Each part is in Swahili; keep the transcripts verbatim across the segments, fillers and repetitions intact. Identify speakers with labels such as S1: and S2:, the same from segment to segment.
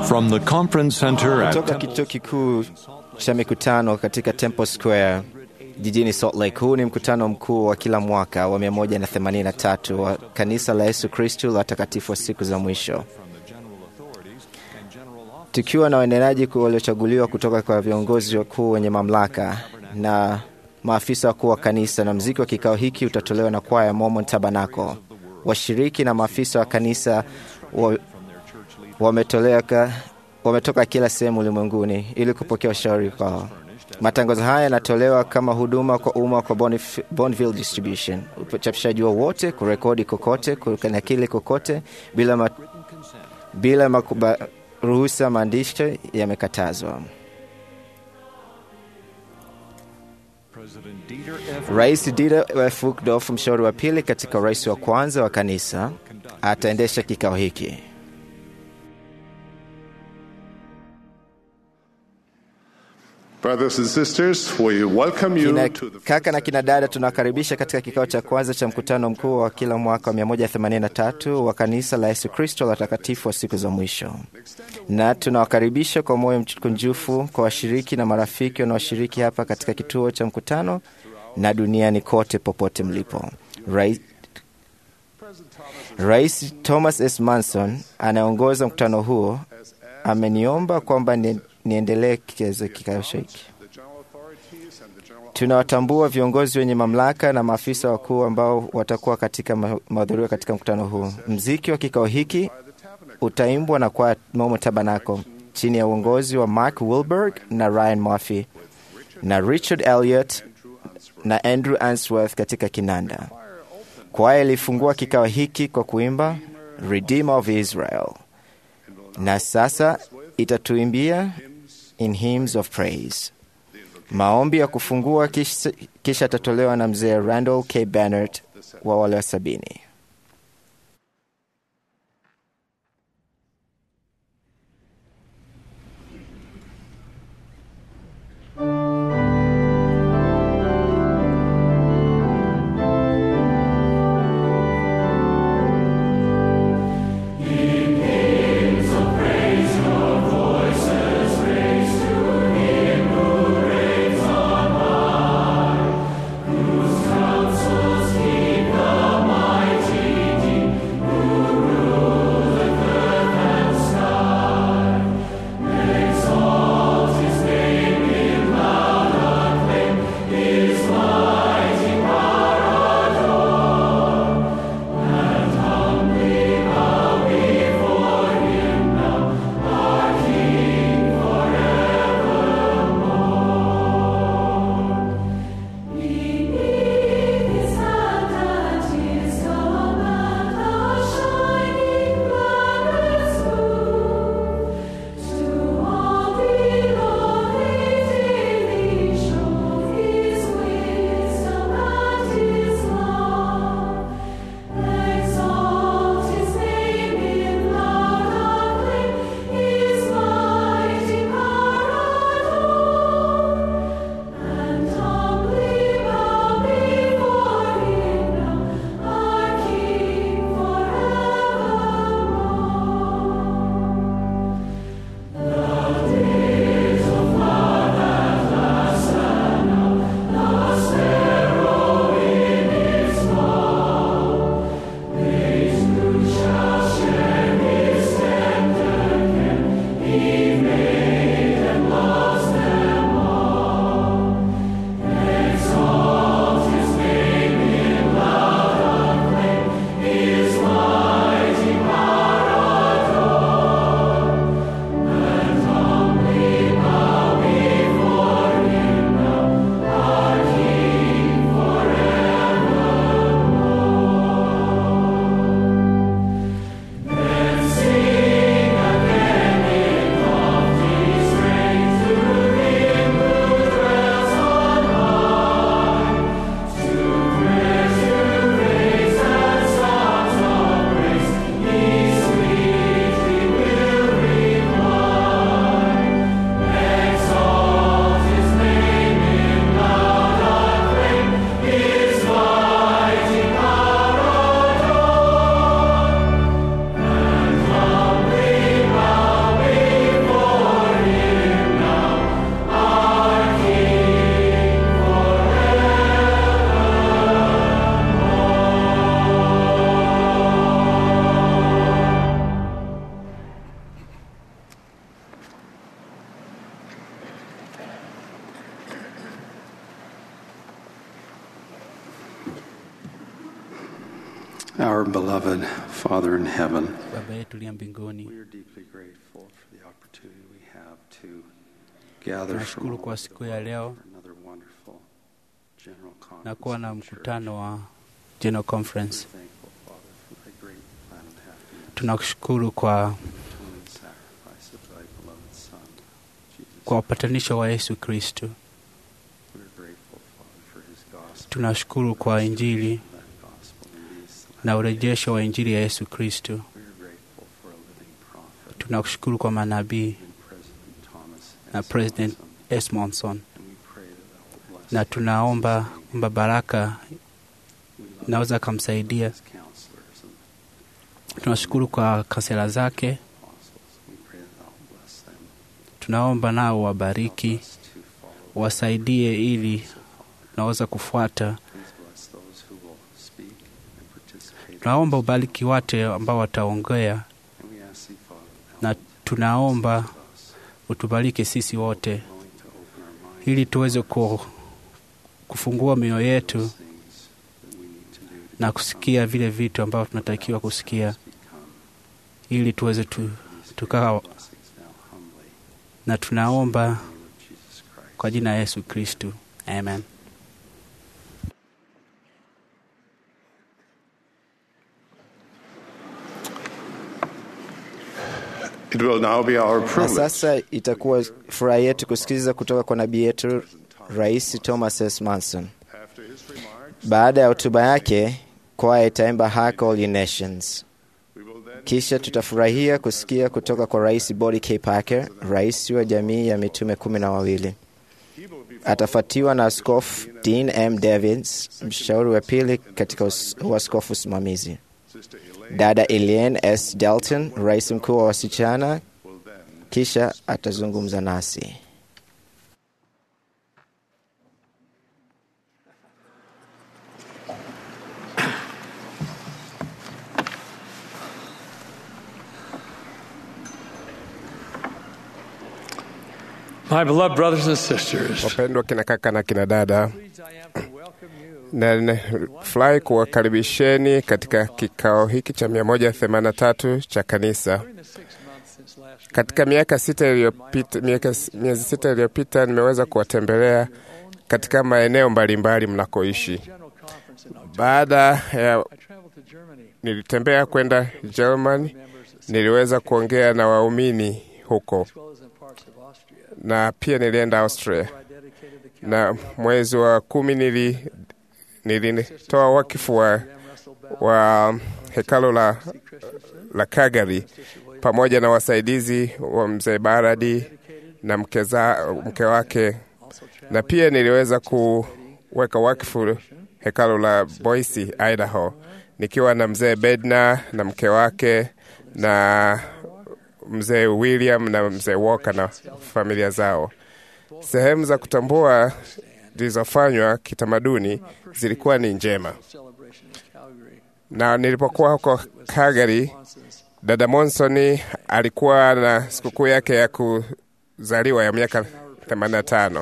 S1: From the conference center at
S2: Kutoka kituo kikuu cha mikutano katika Temple Square jijini Salt Lake. Huu ni mkutano mkuu wa kila mwaka wa mia moja themanini na tatu wa Kanisa la Yesu Kristo la Watakatifu wa Siku za Mwisho, tukiwa na wanenaji waliochaguliwa kutoka kwa viongozi wakuu wenye mamlaka na maafisa wakuu wa kanisa. Na muziki wa kikao hiki utatolewa na kwaya Mormon Tabernacle. Washiriki na maafisa wa kanisa wa, wametoka, wametoka kila sehemu ulimwenguni ili kupokea ushauri kwao. Matangazo haya yanatolewa kama huduma kwa umma kwa Bonif- Bonneville Distribution. Uchapishaji wowote, kurekodi kokote, kunakili kokote bila ma, bila makuba, ruhusa maandishi yamekatazwa. Rais Dieter F. Uchtdorf, mshauri wa pili katika rais wa kwanza wa kanisa, ataendesha kikao hiki.
S3: Brothers and sisters, we welcome you
S2: Kina,
S3: to the
S2: kaka na kina dada, tunawakaribisha katika kikao cha kwanza cha mkutano mkuu wa kila mwaka wa mia moja themanini na tatu wa Kanisa la Yesu Kristo la Watakatifu wa Siku za Mwisho. Na tunawakaribisha kwa moyo mkunjufu kwa washiriki na marafiki wanaoshiriki hapa katika kituo cha mkutano na duniani kote popote mlipo. Rais, Rais Thomas S. Manson anaongoza mkutano huo ameniomba kwamba ni niendelee kiweze kikao hiki. Tunawatambua viongozi wenye mamlaka na maafisa wakuu ambao watakuwa katika mahudhurio katika mkutano huu. Mziki wa kikao hiki utaimbwa na kwa Mormon Tabernacle chini ya uongozi wa Mark Wilberg na Ryan Murphy na Richard Elliott na Andrew Answorth katika kinanda. Kwaya ilifungua kikao hiki kwa kuimba Redeemer of Israel, na sasa itatuimbia In Hymns of Praise. Maombi ya kufungua kisha, kisha tatolewa na mzee Randall K. Bannert wa wale wa sabini.
S4: Counsels keep the mighty Our beloved Father in heaven,
S5: Baba yetu uliye mbinguni,
S4: we are deeply grateful for the opportunity we have to gather from
S5: tunashukuru
S4: all
S5: kwa
S4: over
S5: siku
S4: the
S5: ya
S4: world
S5: leo
S4: for another wonderful general
S5: na kuwa na
S4: conference of the church.
S5: mkutano wa General
S4: We're
S5: Conference.
S4: thankful, Father, for thy great plan of happiness,
S5: Tunakushukuru kwa,
S4: the atoning sacrifice of thy beloved Son, Jesus
S5: kwa
S4: Christ.
S5: upatanisho wa Yesu Kristo.
S4: We are grateful, Father, for his gospel,
S5: Tunashukuru kwa Injili
S4: that gospel in these
S5: na urejesho wa Injili ya Yesu Kristo.
S4: We are grateful for a living prophet
S5: Tunakushukuru kwa manabii
S4: in President Thomas
S5: na
S4: S.
S5: President
S4: Monson,
S5: S. Monson,
S4: and we pray that thou wilt bless
S5: na
S4: him,
S5: tunaomba
S4: sustain him.
S5: kwamba baraka
S4: We love
S5: naweza
S4: him,
S5: akamsaidia.
S4: his counselors and
S5: Tunashukuru kwa kansela zake,
S4: apostles. We pray that thou wilt bless them.
S5: tunaomba nao
S4: Help
S5: wabariki,
S4: us to follow
S5: wasaidie ili
S4: so far.
S5: naweza kufuata.
S4: Please bless those who will speak and participate in
S5: Tunaomba
S4: this.
S5: ubariki wate ambao wataongea,
S4: And we ask thee, Father, that
S5: na
S4: thou wilt
S5: tunaomba
S4: bless us,
S5: utubariki sisi wote
S4: willing to open our minds
S5: ili tuweze ku, kufungua mioyo yetu
S4: those things that we need to do to
S5: na
S4: become
S5: kusikia vile vitu ambavyo tunatakiwa kusikia ili tuweze tu, tukawa, na tunaomba kwa jina la Yesu Kristo. Amen.
S3: It will now be our
S2: Na
S3: privilege
S2: sasa itakuwa furaha yetu kusikiliza kutoka kwa nabii yetu Rais Thomas S. Monson.
S3: after his remarks.
S2: Baada ya hotuba yake, kwaya itaimba Hark All Ye Nations.
S3: We will then
S2: Kisha tutafurahia kusikia kutoka kwa Rais Body K. Parker, rais wa jamii ya mitume kumi na wawili.
S3: he will be
S2: Atafuatiwa na Askofu Dean M. Davids, mshauri wa pili katika us- uaskofu usimamizi.
S3: Sister Elaine
S2: Dada Elaine S. Dalton, rais mkuu wa wasichana,
S3: will then
S2: kisha atazungumza nasi.
S6: My beloved brothers and sisters,
S7: Wapendwa kina kaka na kina dada, na nafurahi kuwakaribisheni katika kikao hiki cha mia moja themanini na tatu cha kanisa. Katika miaka sita iliyopita, miaka miezi sita iliyopita nimeweza kuwatembelea katika maeneo mbalimbali mnakoishi. Baada ya nilitembea kwenda Germany, niliweza kuongea na waumini huko, na pia nilienda Austria, na mwezi wa kumi nili nilitoa wakifu wa, wa hekalu la, la Calgary pamoja na wasaidizi wa mzee Baradi na mke, za, mke wake, na pia niliweza kuweka wakifu hekalu la Boise, Idaho, nikiwa na mzee Bednar na mke wake na mzee William na mzee Walker na familia zao. Sehemu za kutambua zilizofanywa kitamaduni zilikuwa ni njema, na nilipokuwa huko Calgary, dada Monson alikuwa na sikukuu yake ya kuzaliwa ya miaka themanini na tano,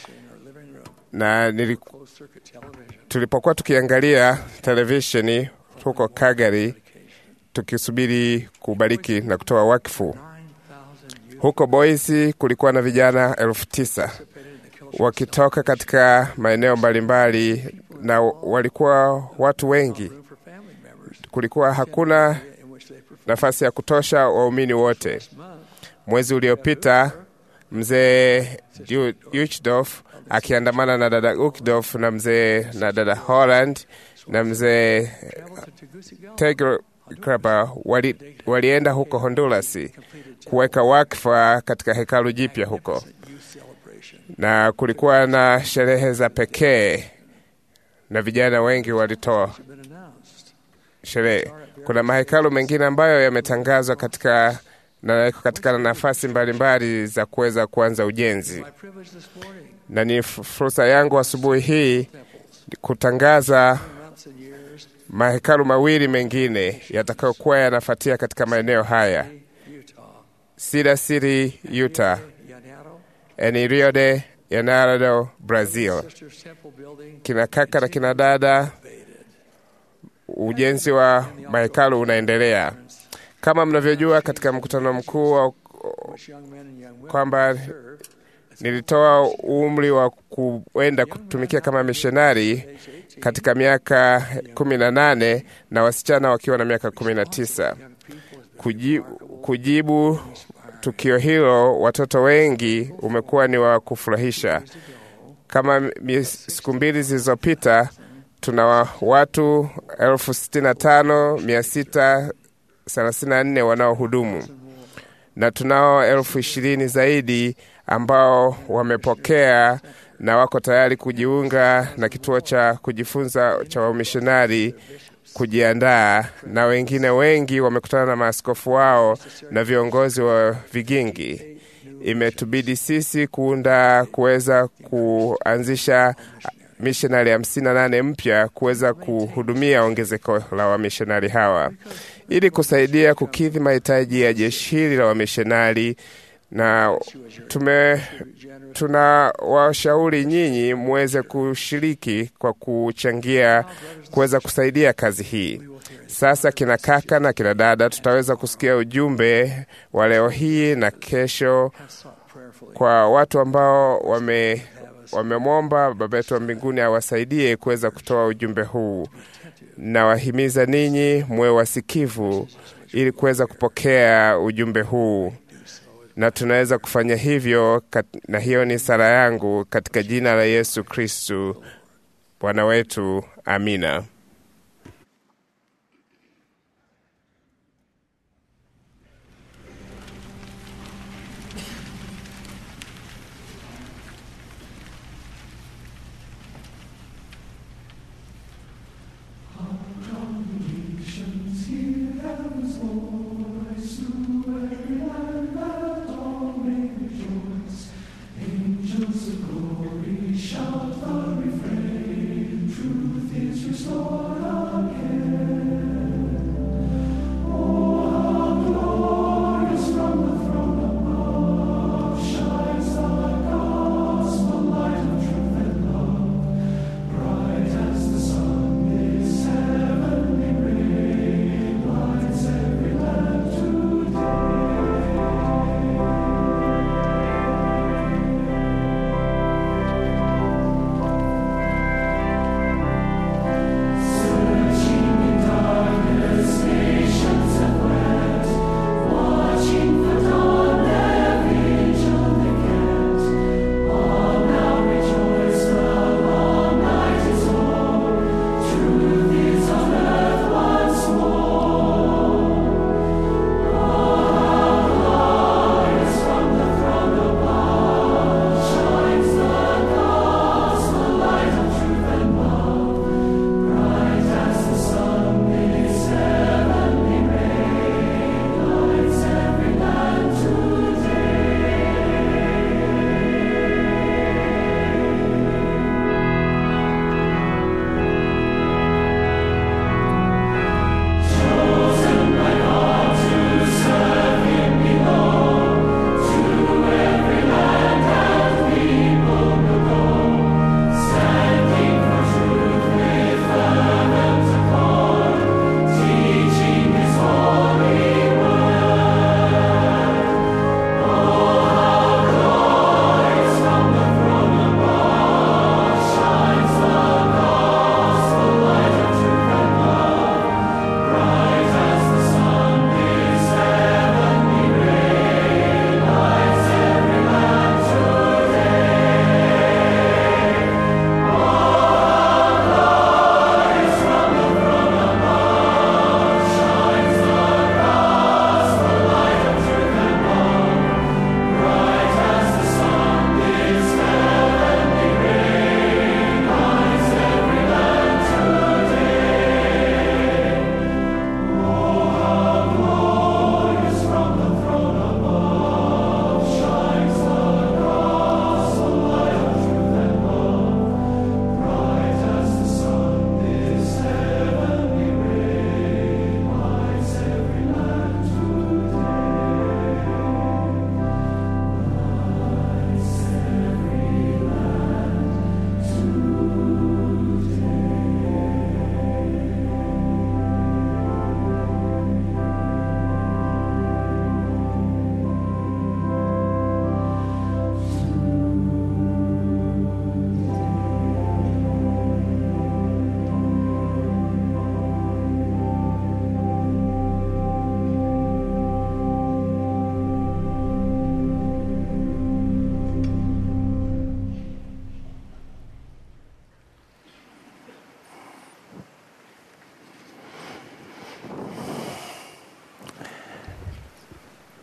S7: na niliku, tulipokuwa tukiangalia televisheni huko Calgary tukisubiri kubariki na kutoa wakfu. Huko Boise kulikuwa na vijana elfu tisa wakitoka katika maeneo mbalimbali, na walikuwa watu wengi. Kulikuwa hakuna nafasi ya kutosha waumini wote. Mwezi uliopita mzee Uchdorf akiandamana na dada Uchdorf na mzee na dada Holland na mzee Tegel Kraba wali, walienda huko Honduras kuweka wakfa katika hekalu jipya huko, na kulikuwa na sherehe za pekee na vijana wengi walitoa sherehe. Kuna mahekalu mengine ambayo yametangazwa katika na katika nafasi mbalimbali za kuweza kuanza ujenzi, na ni fursa yangu asubuhi hii kutangaza mahekalu mawili mengine yatakayokuwa yanafuatia katika maeneo haya: Cedar City, Utah, na Rio de Janeiro, Brazil. Kina kaka na kina dada ujenzi wa mahekalu unaendelea. Kama mnavyojua, katika mkutano mkuu wa kwamba nilitoa umri wa kuenda kutumikia kama mishonari katika miaka kumi na nane na wasichana wakiwa na miaka kumi na tisa. Kujibu, kujibu tukio hilo, watoto wengi umekuwa ni wa kufurahisha. Kama siku mbili zilizopita, tuna watu elfu sitini na tano mia sita thelathini na nne wanaohudumu na tunao elfu ishirini zaidi ambao wamepokea na wako tayari kujiunga na kituo cha kujifunza cha wamishonari kujiandaa, na wengine wengi wamekutana na maaskofu wao na viongozi wa vigingi. Imetubidi sisi kuunda kuweza kuanzisha mishonari hamsini na nane mpya kuweza kuhudumia ongezeko la wamishonari hawa ili kusaidia kukidhi mahitaji ya jeshi hili la wamishonari. Na tume tuna washauri nyinyi muweze kushiriki kwa kuchangia kuweza kusaidia kazi hii. Sasa kina kaka na kina dada, tutaweza kusikia ujumbe wa leo hii na kesho kwa watu ambao wame wamemwomba Baba yetu wa mbinguni awasaidie kuweza kutoa ujumbe huu. Na wahimiza ninyi muwe wasikivu ili kuweza kupokea ujumbe huu, na tunaweza kufanya hivyo kat, na hiyo ni sala yangu katika jina la Yesu Kristu Bwana wetu. Amina.
S8: Angels of glory shout the refrain, truth is restored.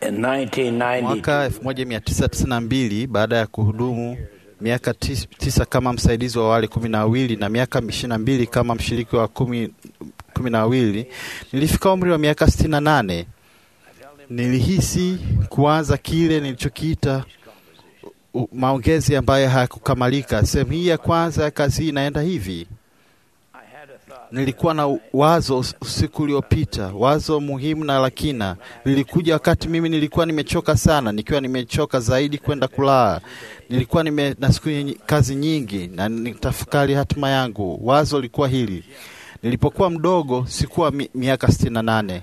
S8: Mwaka elfu moja mia tisa tisini na mbili, baada ya kuhudumu miaka tis, tisa kama msaidizi wa wale kumi na wawili na miaka ishirini na mbili kama mshiriki wa kumi, kumi na wawili, nilifika umri wa miaka sitini na nane. Nilihisi kuanza kile nilichokiita maongezi ambayo hayakukamilika. Sehemu hii ya kwanza ya kazi hii inaenda hivi. Nilikuwa na wazo usiku uliopita, wazo muhimu na la kina. Lilikuja wakati mimi nilikuwa nimechoka sana, nikiwa nimechoka zaidi kwenda kulala. Nilikuwa nime na siku kazi nyingi na nitafakari hatima yangu. Wazo lilikuwa hili: nilipokuwa mdogo, sikuwa mi, miaka sitini na nane.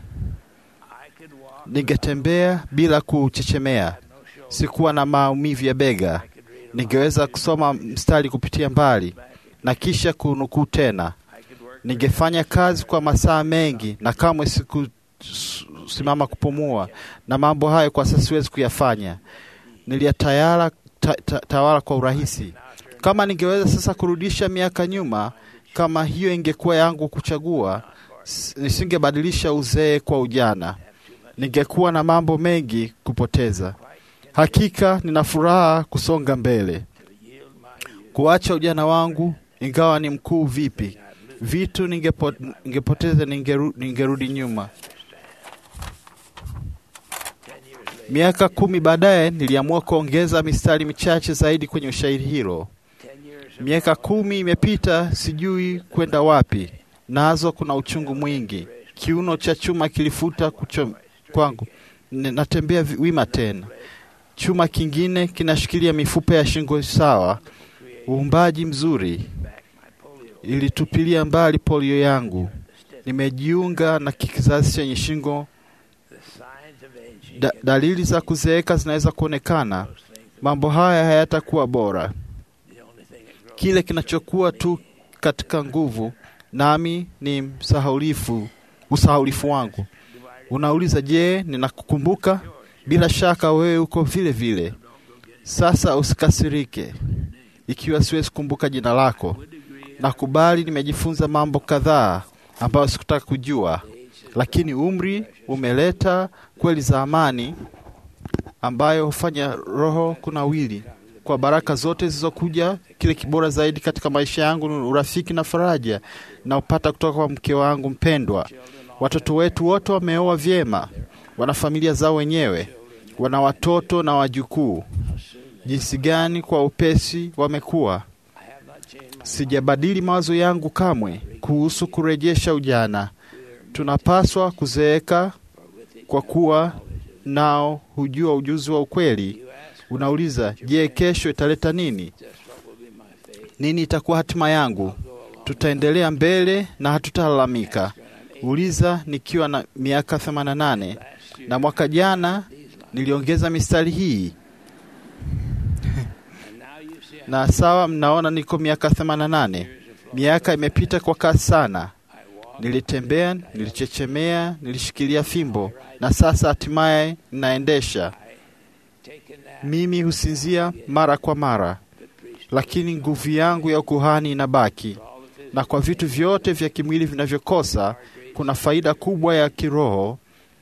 S8: Ningetembea bila kuchechemea. Sikuwa na maumivu ya bega. Ningeweza kusoma mstari kupitia mbali na kisha kunukuu tena. Ningefanya kazi kwa masaa mengi na kamwe sikusimama kupumua, na mambo hayo kwa sasa siwezi kuyafanya. Niliyatawala ta, ta, tawala kwa urahisi. Kama ningeweza sasa kurudisha miaka nyuma, kama hiyo ingekuwa yangu kuchagua, nisingebadilisha uzee kwa ujana. Ningekuwa na mambo mengi kupoteza. Hakika nina furaha kusonga mbele, kuacha ujana wangu, ingawa ni mkuu vipi. Vitu ningepo, ningepoteza ningeru, ningerudi nyuma. Miaka kumi baadaye niliamua kuongeza mistari michache zaidi kwenye ushairi hilo. Miaka kumi imepita, sijui kwenda wapi. Nazo kuna uchungu mwingi. Kiuno cha chuma kilifuta kuchom, kwangu. Natembea wima tena. Chuma kingine kinashikilia mifupa ya shingo sawa. Uumbaji mzuri. Ilitupilia mbali polio yangu. Nimejiunga na kizazi chenye shingo. Da, dalili za kuzeeka zinaweza kuonekana. Mambo haya hayatakuwa bora. Kile kinachokuwa tu katika nguvu nami ni msahaulifu, usahaulifu wangu. Unauliza, je, ninakukumbuka? Bila shaka wewe uko vile vile. Sasa usikasirike ikiwa siwezi kumbuka jina lako. Nakubali nimejifunza mambo kadhaa ambayo sikutaka kujua, lakini umri umeleta kweli za amani ambayo hufanya roho kunawili. Kwa baraka zote zilizokuja, kile kibora zaidi katika maisha yangu ni urafiki na faraja na upata kutoka kwa mke wangu mpendwa. Watoto wetu wote wameoa vyema, wana familia zao wenyewe, wana watoto na wajukuu. Jinsi gani kwa upesi wamekuwa. Sijabadili mawazo yangu kamwe kuhusu kurejesha ujana. Tunapaswa kuzeeka kwa kuwa nao hujua ujuzi wa ukweli. Unauliza, je, kesho italeta nini? Nini itakuwa hatima yangu? Tutaendelea mbele na hatutalalamika. Uliza nikiwa na miaka themanini na nane na mwaka jana niliongeza mistari hii. Na sawa, mnaona niko miaka themanini na nane. Miaka imepita kwa kasi sana. Nilitembea, nilichechemea, nilishikilia fimbo, na sasa hatimaye ninaendesha. Mimi husinzia mara kwa mara, lakini nguvu yangu ya ukuhani inabaki. Na kwa vitu vyote vya kimwili vinavyokosa, kuna faida kubwa ya kiroho.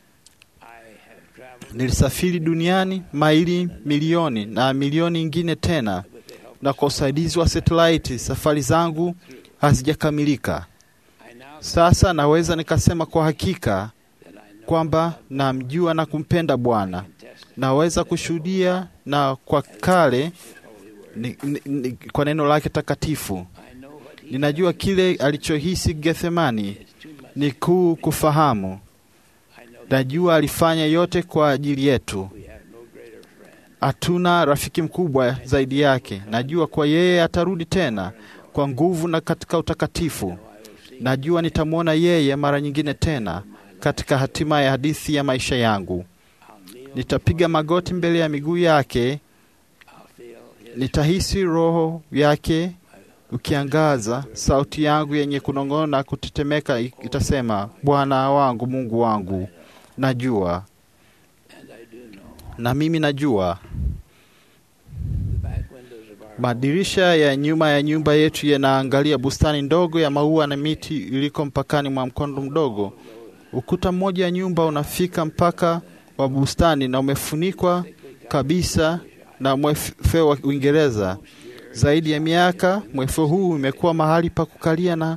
S8: Nilisafiri duniani maili milioni na milioni ingine tena, na kwa usaidizi wa satellite safari zangu hazijakamilika. Sasa naweza nikasema kwa hakika kwamba namjua na kumpenda Bwana. Naweza kushuhudia na kwa kale ni, ni, ni, kwa neno lake takatifu. Ninajua kile alichohisi Gethsemani ni kuu kufahamu. Najua alifanya yote kwa ajili yetu. Hatuna rafiki mkubwa zaidi yake. Najua kwa yeye atarudi tena kwa nguvu na katika utakatifu. Najua nitamwona yeye mara nyingine tena katika hatima ya hadithi ya maisha yangu. Nitapiga magoti mbele ya miguu yake. Nitahisi roho yake ukiangaza. Sauti yangu yenye kunong'ona kutetemeka itasema, Bwana wangu, Mungu wangu. Najua. Na mimi najua. Madirisha ya nyuma ya nyumba yetu yanaangalia bustani ndogo ya maua na miti iliko mpakani mwa mkondo mdogo. Ukuta mmoja ya nyumba unafika mpaka wa bustani na umefunikwa kabisa na mwefeo wa Uingereza. Zaidi ya miaka, mwefeo huu umekuwa mahali pa kukalia na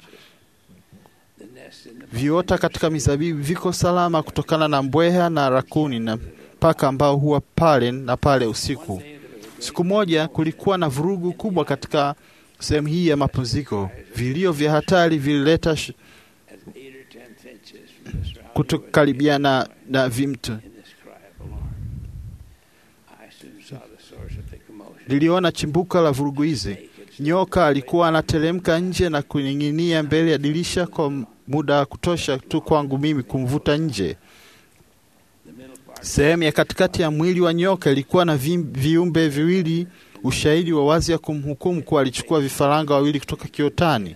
S8: viota katika mizabibu viko salama kutokana na mbweha na rakuni na paka ambao huwa pale na pale usiku. Siku moja kulikuwa na vurugu kubwa katika sehemu hii ya mapumziko. Vilio vya hatari vilileta sh... kutokaribiana na vimtu. Niliona chimbuka la vurugu hizi. Nyoka alikuwa anateremka nje na kuning'inia mbele ya dirisha kwa muda wa kutosha tu kwangu mimi kumvuta nje. Sehemu ya katikati ya mwili wa nyoka ilikuwa na vi, viumbe viwili, ushahidi wa wazi ya kumhukumu kuwa alichukua vifaranga wawili kutoka kiotani.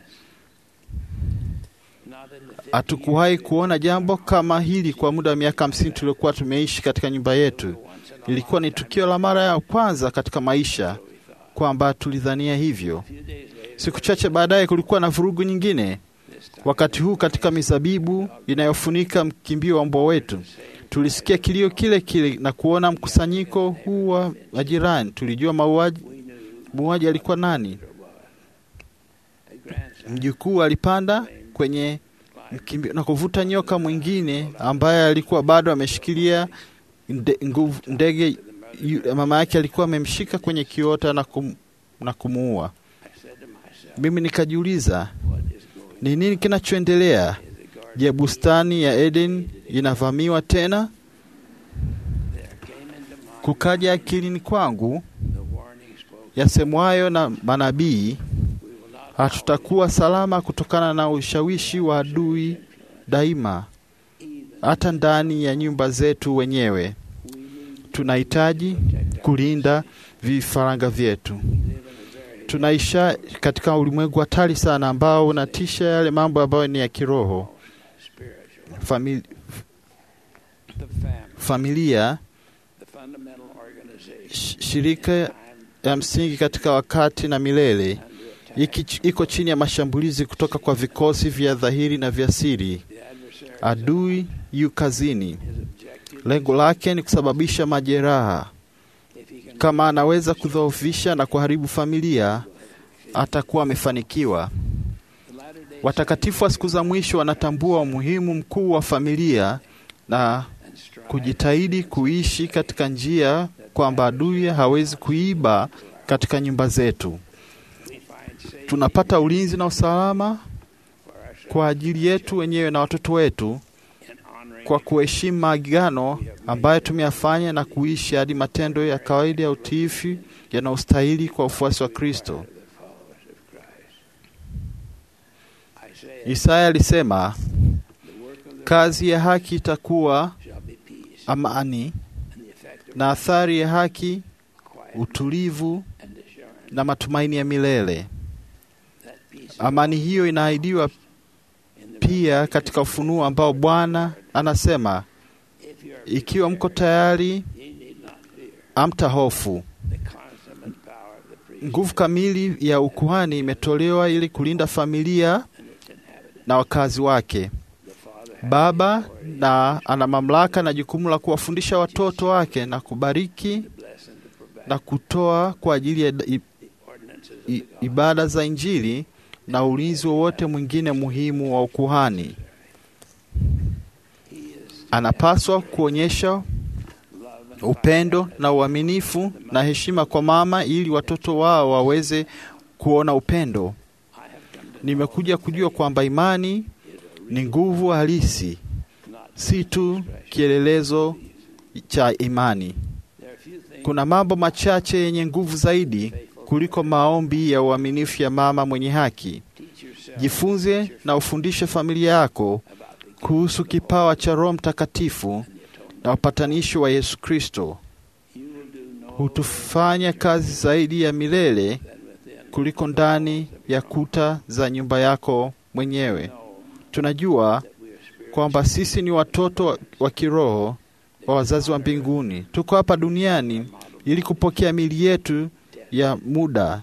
S8: Hatukuwahi kuona jambo kama hili kwa muda wa miaka hamsini tuliokuwa tumeishi katika nyumba yetu. Ilikuwa ni tukio la mara ya kwanza katika maisha kwamba tulidhania hivyo. Siku chache baadaye kulikuwa na vurugu nyingine. Wakati huu katika mizabibu inayofunika mkimbio wa mbwa wetu. Tulisikia kilio kile kile na kuona mkusanyiko huu wa majirani. Tulijua mauaji muuaji alikuwa nani. Mjukuu alipanda kwenye mkimbio na kuvuta nyoka mwingine ambaye alikuwa bado ameshikilia nde, nguvu, ndege. Mama yake alikuwa amemshika kwenye kiota na, kum, na kumuua. Mimi nikajiuliza, ni nini kinachoendelea? Je, bustani ya Eden inavamiwa tena? Kukaja akilini kwangu yasemwayo na manabii, hatutakuwa salama kutokana na ushawishi wa adui daima, hata ndani ya nyumba zetu wenyewe. Tunahitaji kulinda vifaranga vyetu. Tunaisha katika ulimwengu hatari sana ambao unatisha yale mambo ambayo ni ya kiroho. Famili, familia, shirika ya msingi katika wakati na milele, iko chini ya mashambulizi kutoka kwa vikosi vya dhahiri na vya siri. Adui yu kazini. Lengo lake ni kusababisha majeraha. Kama anaweza kudhoofisha na kuharibu familia, atakuwa amefanikiwa. Watakatifu wa siku za mwisho wanatambua umuhimu mkuu wa familia na kujitahidi kuishi katika njia kwamba adui hawezi kuiba katika nyumba zetu. Tunapata ulinzi na usalama kwa ajili yetu wenyewe na watoto wetu kwa kuheshimu maagano ambayo tumeyafanya na kuishi hadi matendo ya kawaida ya utiifu yanayostahili kwa ufuasi wa Kristo. Isaya alisema, kazi ya haki itakuwa amani, na athari ya haki utulivu na matumaini ya milele. Amani hiyo inaahidiwa pia katika ufunuo ambao Bwana anasema, ikiwa mko tayari, hamtahofu. Nguvu kamili ya ukuhani imetolewa ili kulinda familia na wakazi wake. Baba na ana mamlaka na jukumu la kuwafundisha watoto wake na kubariki na kutoa kwa ajili ya ibada za Injili na ulinzi wowote mwingine muhimu wa ukuhani. Anapaswa kuonyesha upendo na uaminifu na heshima kwa mama ili watoto wao waweze kuona upendo. Nimekuja kujua kwamba imani ni nguvu halisi, si tu kielelezo cha imani. Kuna mambo machache yenye nguvu zaidi kuliko maombi ya uaminifu ya mama mwenye haki. Jifunze na ufundishe familia yako kuhusu kipawa cha Roho Mtakatifu na upatanisho wa Yesu Kristo. Hutufanya kazi zaidi ya milele kuliko ndani ya kuta za nyumba yako mwenyewe. Tunajua kwamba sisi ni watoto wa kiroho wa wazazi wa mbinguni. Tuko hapa duniani ili kupokea miili yetu ya muda.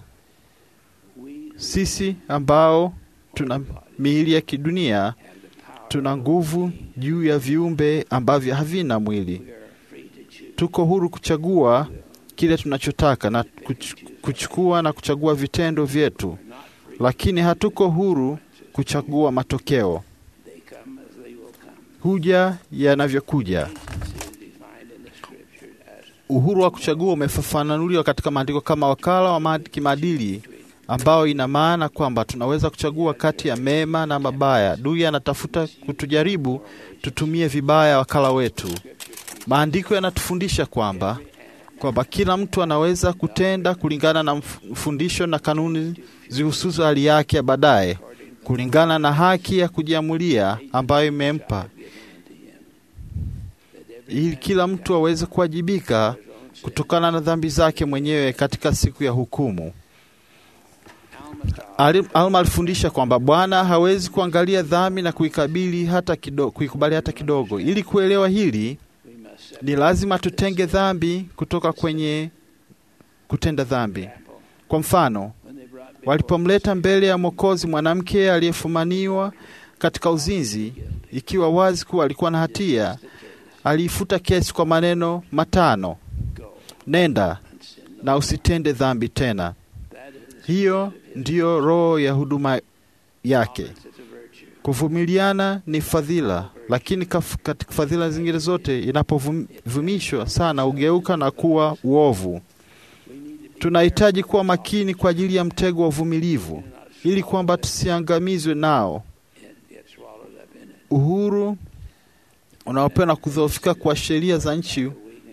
S8: Sisi ambao tuna miili ya kidunia tuna nguvu juu ya viumbe ambavyo havina mwili. Tuko huru kuchagua kile tunachotaka na kuchukua na kuchagua vitendo vyetu, lakini hatuko huru kuchagua matokeo. Huja yanavyokuja. Uhuru wa kuchagua umefafanuliwa katika maandiko kama wakala wa kimaadili, ambao ina maana kwamba tunaweza kuchagua kati ya mema na mabaya. Adui anatafuta kutujaribu tutumie vibaya wakala wetu. Maandiko yanatufundisha kwamba kwamba kila mtu anaweza kutenda kulingana na mfundisho na kanuni zihususu hali yake ya baadaye, kulingana na haki ya kujiamulia ambayo imempa, ili kila mtu aweze kuwajibika kutokana na dhambi zake mwenyewe katika siku ya hukumu. Alma alifundisha kwamba Bwana hawezi kuangalia dhambi na kuikabili hata kidogo, kuikubali hata kidogo. Ili kuelewa hili, ni lazima tutenge dhambi kutoka kwenye kutenda dhambi. Kwa mfano, walipomleta mbele ya Mwokozi mwanamke aliyefumaniwa katika uzinzi, ikiwa wazi kuwa alikuwa na hatia, aliifuta kesi kwa maneno matano: nenda na usitende dhambi tena. Hiyo ndiyo roho ya huduma yake. Kuvumiliana ni fadhila, lakini katika fadhila zingine zote inapovumishwa sana ugeuka na kuwa uovu. Tunahitaji kuwa makini kwa ajili ya mtego wa uvumilivu, ili kwamba tusiangamizwe nao. Uhuru unaopewa na kudhoofika kwa sheria za nchi,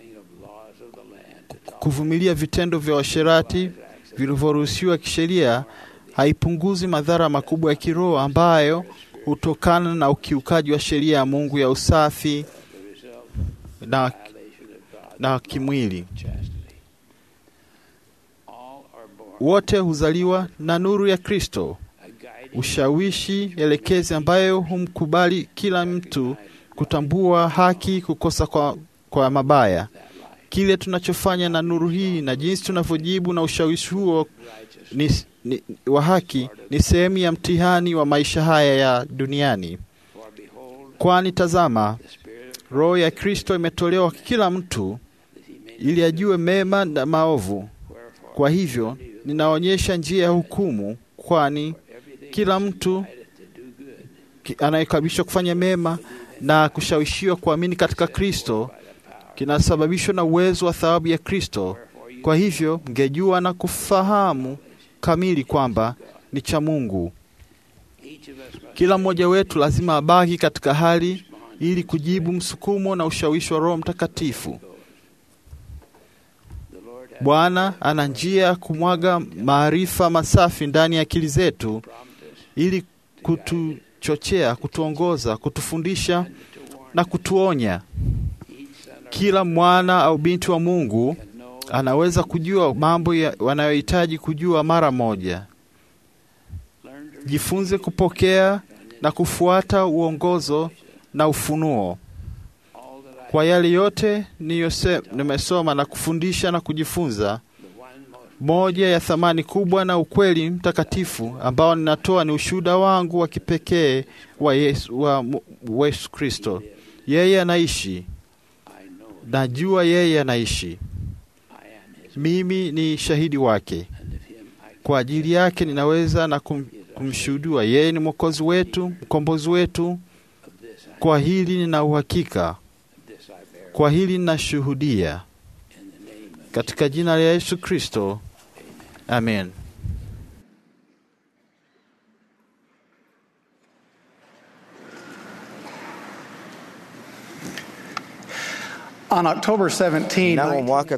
S8: kuvumilia vitendo vya washerati vilivyoruhusiwa kisheria, haipunguzi madhara makubwa ya kiroho ambayo hutokana na ukiukaji wa sheria ya Mungu ya usafi na, na kimwili. Wote huzaliwa na nuru ya Kristo, ushawishi elekezi ambayo humkubali kila mtu kutambua haki, kukosa kwa, kwa mabaya. Kile tunachofanya na nuru hii na jinsi tunavyojibu na ushawishi huo ni, ni, wa haki ni sehemu ya mtihani wa maisha haya ya duniani. Kwani tazama, roho ya Kristo imetolewa kila mtu ili ajue mema na maovu. Kwa hivyo ninaonyesha njia ya hukumu, kwani kila mtu anayekaribishwa kufanya mema na kushawishiwa kuamini katika Kristo kinasababishwa na uwezo wa thawabu ya Kristo. Kwa hivyo mngejua na kufahamu kamili kwamba ni cha Mungu. Kila mmoja wetu lazima abaki katika hali ili kujibu msukumo na ushawishi wa Roho Mtakatifu. Bwana ana njia ya kumwaga maarifa masafi ndani ya akili zetu ili kutuchochea, kutuongoza, kutufundisha na kutuonya. Kila mwana au binti wa Mungu anaweza kujua mambo wanayohitaji kujua mara moja. Jifunze kupokea na kufuata uongozo na ufunuo. Kwa yale yote nimesoma na kufundisha na kujifunza, moja ya thamani kubwa na ukweli mtakatifu ambao ninatoa ni ushuhuda wangu wa kipekee wa Yesu, wa Yesu Kristo. Yeye anaishi. Najua yeye anaishi. Mimi ni shahidi wake. Kwa ajili yake ninaweza na kum, kumshuhudia yeye ni Mwokozi wetu, mkombozi wetu. Kwa hili nina uhakika. Kwa hili ninashuhudia. Katika jina la Yesu Kristo. Amen.
S9: On October seventeenth,
S2: mnamo mwaka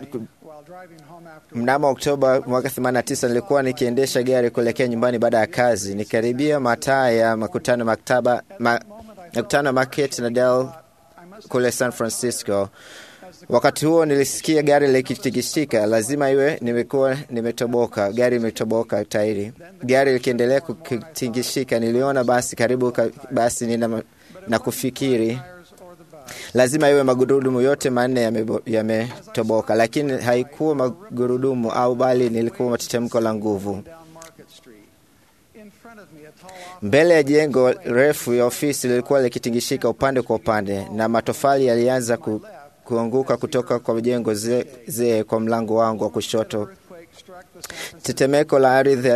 S2: mnamo Oktoba mwaka themanini na tisa nilikuwa nikiendesha gari kuelekea nyumbani baada ya kazi. Nikaribia mataa ya makutano maktaba ma, makutano Market na Dell kule San Francisco. Wakati huo nilisikia gari likitikisika. Lazima iwe nimekuwa nimetoboka, gari imetoboka tairi. Gari likiendelea kutingishika, niliona basi karibu basi nina na kufikiri lazima iwe magurudumu yote manne yametoboka, ya lakini haikuwa magurudumu au bali nilikuwa matetemeko la nguvu. Mbele ya jengo refu ya ofisi lilikuwa likitingishika upande kwa upande na matofali yalianza ku, kuanguka kutoka kwa jengo zee ze kwa mlango wangu wa kushoto. Tetemeko la ardhi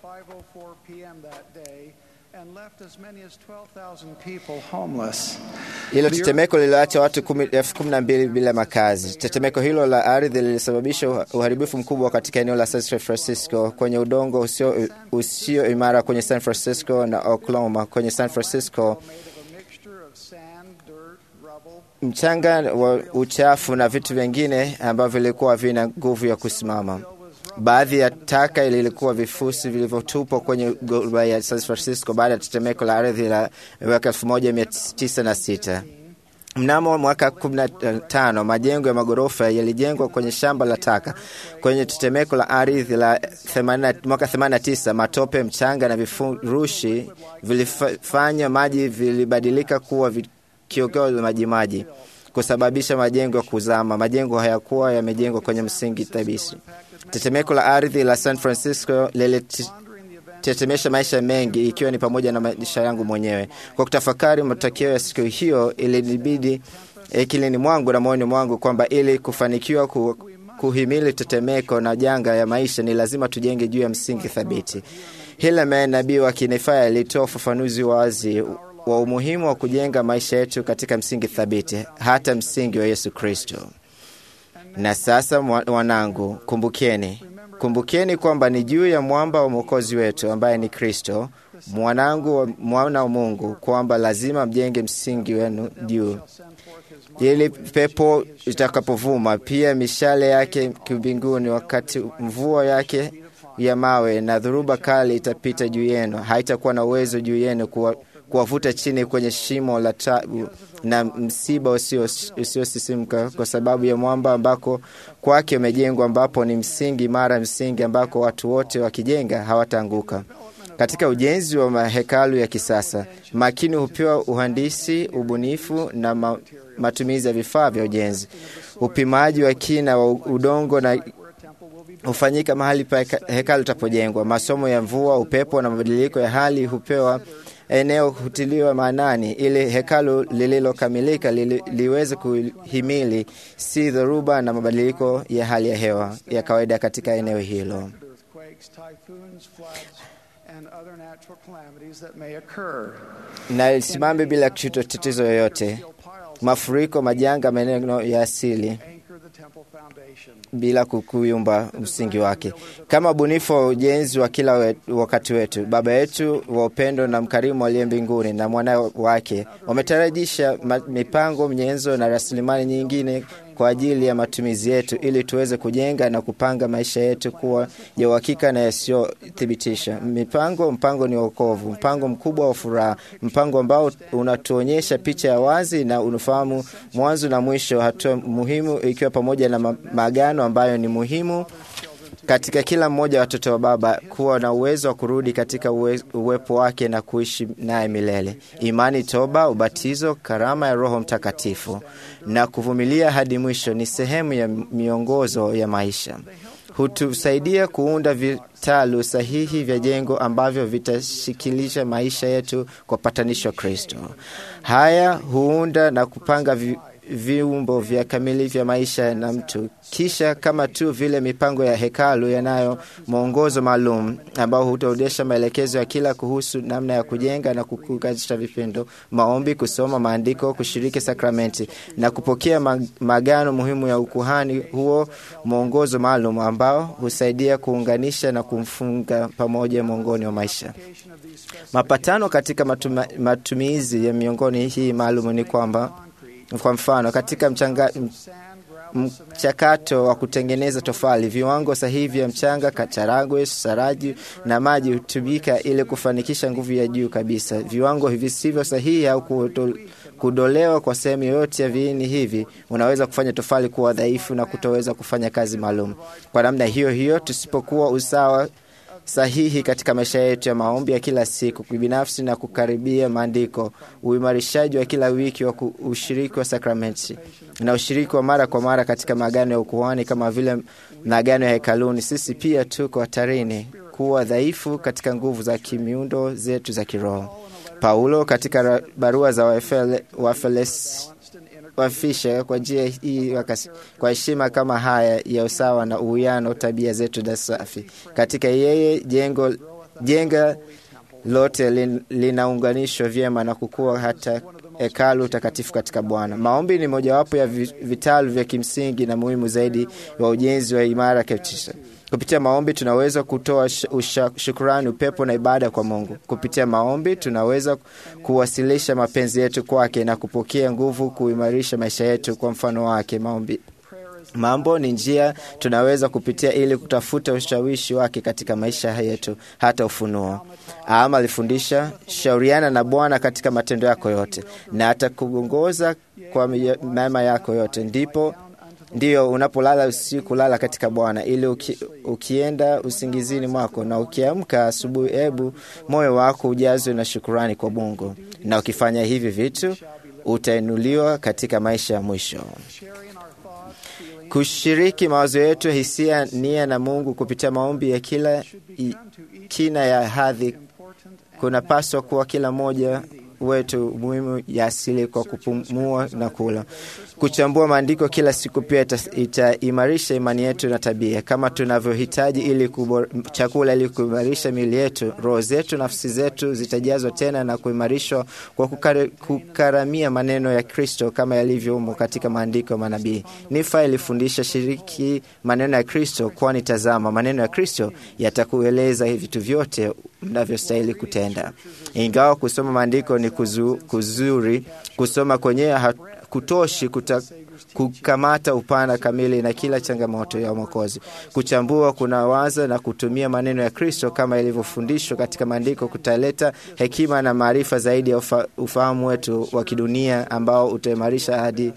S2: hilo tetemeko liliacha watu elfu kumi na mbili bila makazi. Tetemeko hilo la ardhi lilisababisha uharibifu mkubwa katika eneo la San Francisco, kwenye udongo usio, usio imara kwenye San Francisco na Oklahoma. Kwenye San Francisco, mchanga wa uchafu na vitu vingine ambavyo vilikuwa vina nguvu ya kusimama. Baadhi ya taka ilikuwa vifusi vilivyotupwa kwenye ghuba ya San Francisco baada ya tetemeko la ardhi la mwaka elfu moja mia tisa na sita. Mnamo mwaka kumi na tano, majengo ya magorofa yalijengwa kwenye shamba la taka. Kwenye tetemeko la ardhi la mwaka themanini na tisa, matope, mchanga na vifurushi vilifanya maji vilibadilika kuwa kiogezo maji maji kusababisha majengo ya kuzama. Majengo hayakuwa yamejengwa kwenye msingi thabiti. Tetemeko la ardhi la San Francisco lilitetemesha maisha mengi, ikiwa ni pamoja na maisha yangu mwenyewe. Kwa kutafakari matokeo ya siku hiyo, ilinibidi akilini mwangu na moyoni mwangu kwamba ili kufanikiwa ku, kuhimili tetemeko na janga ya maisha ni lazima tujenge juu ya msingi thabiti. Helaman, nabii wa Kinefaya, alitoa ufafanuzi wazi wa umuhimu wa kujenga maisha yetu katika msingi thabiti, hata msingi wa Yesu Kristo. Na sasa wanangu, kumbukeni, kumbukeni kwamba ni juu ya mwamba wa Mwokozi wetu ambaye ni Kristo, mwanangu, mwana wa Mungu, kwamba lazima mjenge msingi wenu juu. Ili pepo itakapovuma, pia mishale yake mbinguni, wakati mvua yake ya mawe na dhuruba kali itapita juu yenu, haitakuwa na uwezo juu yenu kuwa kuwavuta chini kwenye shimo la tabu na msiba usiosisimka, kwa sababu ya mwamba ambako kwake umejengwa, ambapo ni msingi mara msingi ambako watu wote wakijenga hawataanguka. Katika ujenzi wa mahekalu ya kisasa, makini hupewa uhandisi, ubunifu na ma, matumizi ya vifaa vya ujenzi. Upimaji wa kina wa udongo na hufanyika mahali pa hekalu tapojengwa. Masomo ya mvua, upepo na mabadiliko ya hali hupewa eneo hutiliwa maanani ili hekalu lililokamilika li, liweze kuhimili si dhoruba na mabadiliko ya hali ya hewa ya kawaida katika eneo hilo. Na isimame bila tatizo yoyote, mafuriko, majanga, maeneo ya asili, bila kukuyumba msingi wake. Kama bunifu wa ujenzi wa kila we, wakati wetu, Baba yetu wa upendo na mkarimu aliye mbinguni na mwana wake wametarajisha mipango, mnyenzo na rasilimali nyingine kwa ajili ya matumizi yetu, ili tuweze kujenga na kupanga maisha yetu kuwa ya uhakika na yasiyothibitisha. Mipango, mpango ni wokovu, mpango mkubwa wa furaha, mpango ambao unatuonyesha picha ya wazi na unafahamu mwanzo na mwisho, hatua muhimu ikiwa pamoja na maagano ambayo ni muhimu katika kila mmoja wa watoto wa Baba kuwa na uwezo wa kurudi katika uwe, uwepo wake na kuishi naye milele. Imani, toba, ubatizo, karama ya Roho Mtakatifu na kuvumilia hadi mwisho ni sehemu ya miongozo ya maisha. Hutusaidia kuunda vitalu sahihi vya jengo ambavyo vitashikilisha maisha yetu kwa patanisho wa Kristo. Haya huunda na kupanga vi, viumbo vya kamili vya maisha na mtu. Kisha kama tu vile mipango ya hekalu yanayo mwongozo maalum ambao hutaudesha maelekezo ya kila kuhusu namna ya kujenga na kukukatisha vipendo, maombi, kusoma maandiko, kushiriki sakramenti na kupokea magano muhimu ya ukuhani, huo mwongozo maalum ambao husaidia kuunganisha na kumfunga pamoja miongoni wa maisha. Mapatano katika matuma, matumizi ya miongoni hii maalum ni kwamba, kwa mfano, katika mchanga, mchakato wa kutengeneza tofali, viwango sahihi vya mchanga, kacharagwe, saraji na maji hutumika ili kufanikisha nguvu ya juu kabisa. Viwango hivi sivyo sahihi au kudolewa kwa sehemu yoyote ya viini hivi unaweza kufanya tofali kuwa dhaifu na kutoweza kufanya kazi maalum. Kwa namna hiyo hiyo, tusipokuwa usawa sahihi katika maisha yetu ya maombi ya kila siku kibinafsi na kukaribia maandiko, uimarishaji wa kila wiki wa ushiriki wa sakramenti na ushiriki wa mara kwa mara katika maagano ya ukuhani kama vile maagano ya hekaluni, sisi pia tuko hatarini kuwa dhaifu katika nguvu za kimiundo zetu za kiroho. Paulo katika barua za Waefeso wafisha kwa njia hii wakasi, kwa heshima kama haya ya usawa na uwiano tabia zetu da safi. Katika yeye jengo jenga lote lin, linaunganishwa vyema na kukua hata hekalu takatifu katika Bwana. Maombi ni mojawapo ya vitalu vya kimsingi na muhimu zaidi wa ujenzi wa imara katika. Kupitia maombi tunaweza kutoa shukrani, upepo na ibada kwa Mungu. Kupitia maombi tunaweza kuwasilisha mapenzi yetu kwake na kupokea nguvu kuimarisha maisha yetu kwa mfano wake. Maombi Mambo ni njia tunaweza kupitia ili kutafuta ushawishi wake katika maisha yetu hata ufunuo. Ama alifundisha, shauriana na Bwana katika matendo yako yote na atakuongoza kwa mema yako yote. Ndipo ndio unapolala usiku, lala katika Bwana ili uki, ukienda usingizini mwako na ukiamka asubuhi, hebu moyo wako ujazwe na shukrani kwa Mungu, na ukifanya hivi vitu utainuliwa katika maisha ya mwisho. Kushiriki mawazo yetu, hisia, nia na Mungu kupitia maombi ya kila i, kina ya hadhi kunapaswa kuwa kila moja wetu muhimu ya asili kwa kupumua na kula. Kuchambua maandiko kila siku pia itaimarisha imani yetu na tabia kama tunavyohitaji ili kubor, chakula ili kuimarisha miili yetu. Roho zetu, nafsi zetu zitajazwa tena na kuimarishwa kwa kukare, kukaramia maneno ya Kristo kama yalivyomo katika maandiko ya manabii. Nifa ilifundisha shiriki maneno ya Kristo, kwani tazama maneno ya Kristo yatakueleza vitu vyote mnavyostahili kutenda. Ingawa kusoma maandiko ni kuzu, kuzuri, kusoma kwenyewe kutoshi kuta, kukamata upana kamili na kila changamoto ya Mwokozi. Kuchambua, kunawaza na kutumia maneno ya Kristo kama ilivyofundishwa katika maandiko kutaleta hekima na maarifa zaidi ya ufa, ufahamu wetu wa kidunia ambao utaimarisha hadi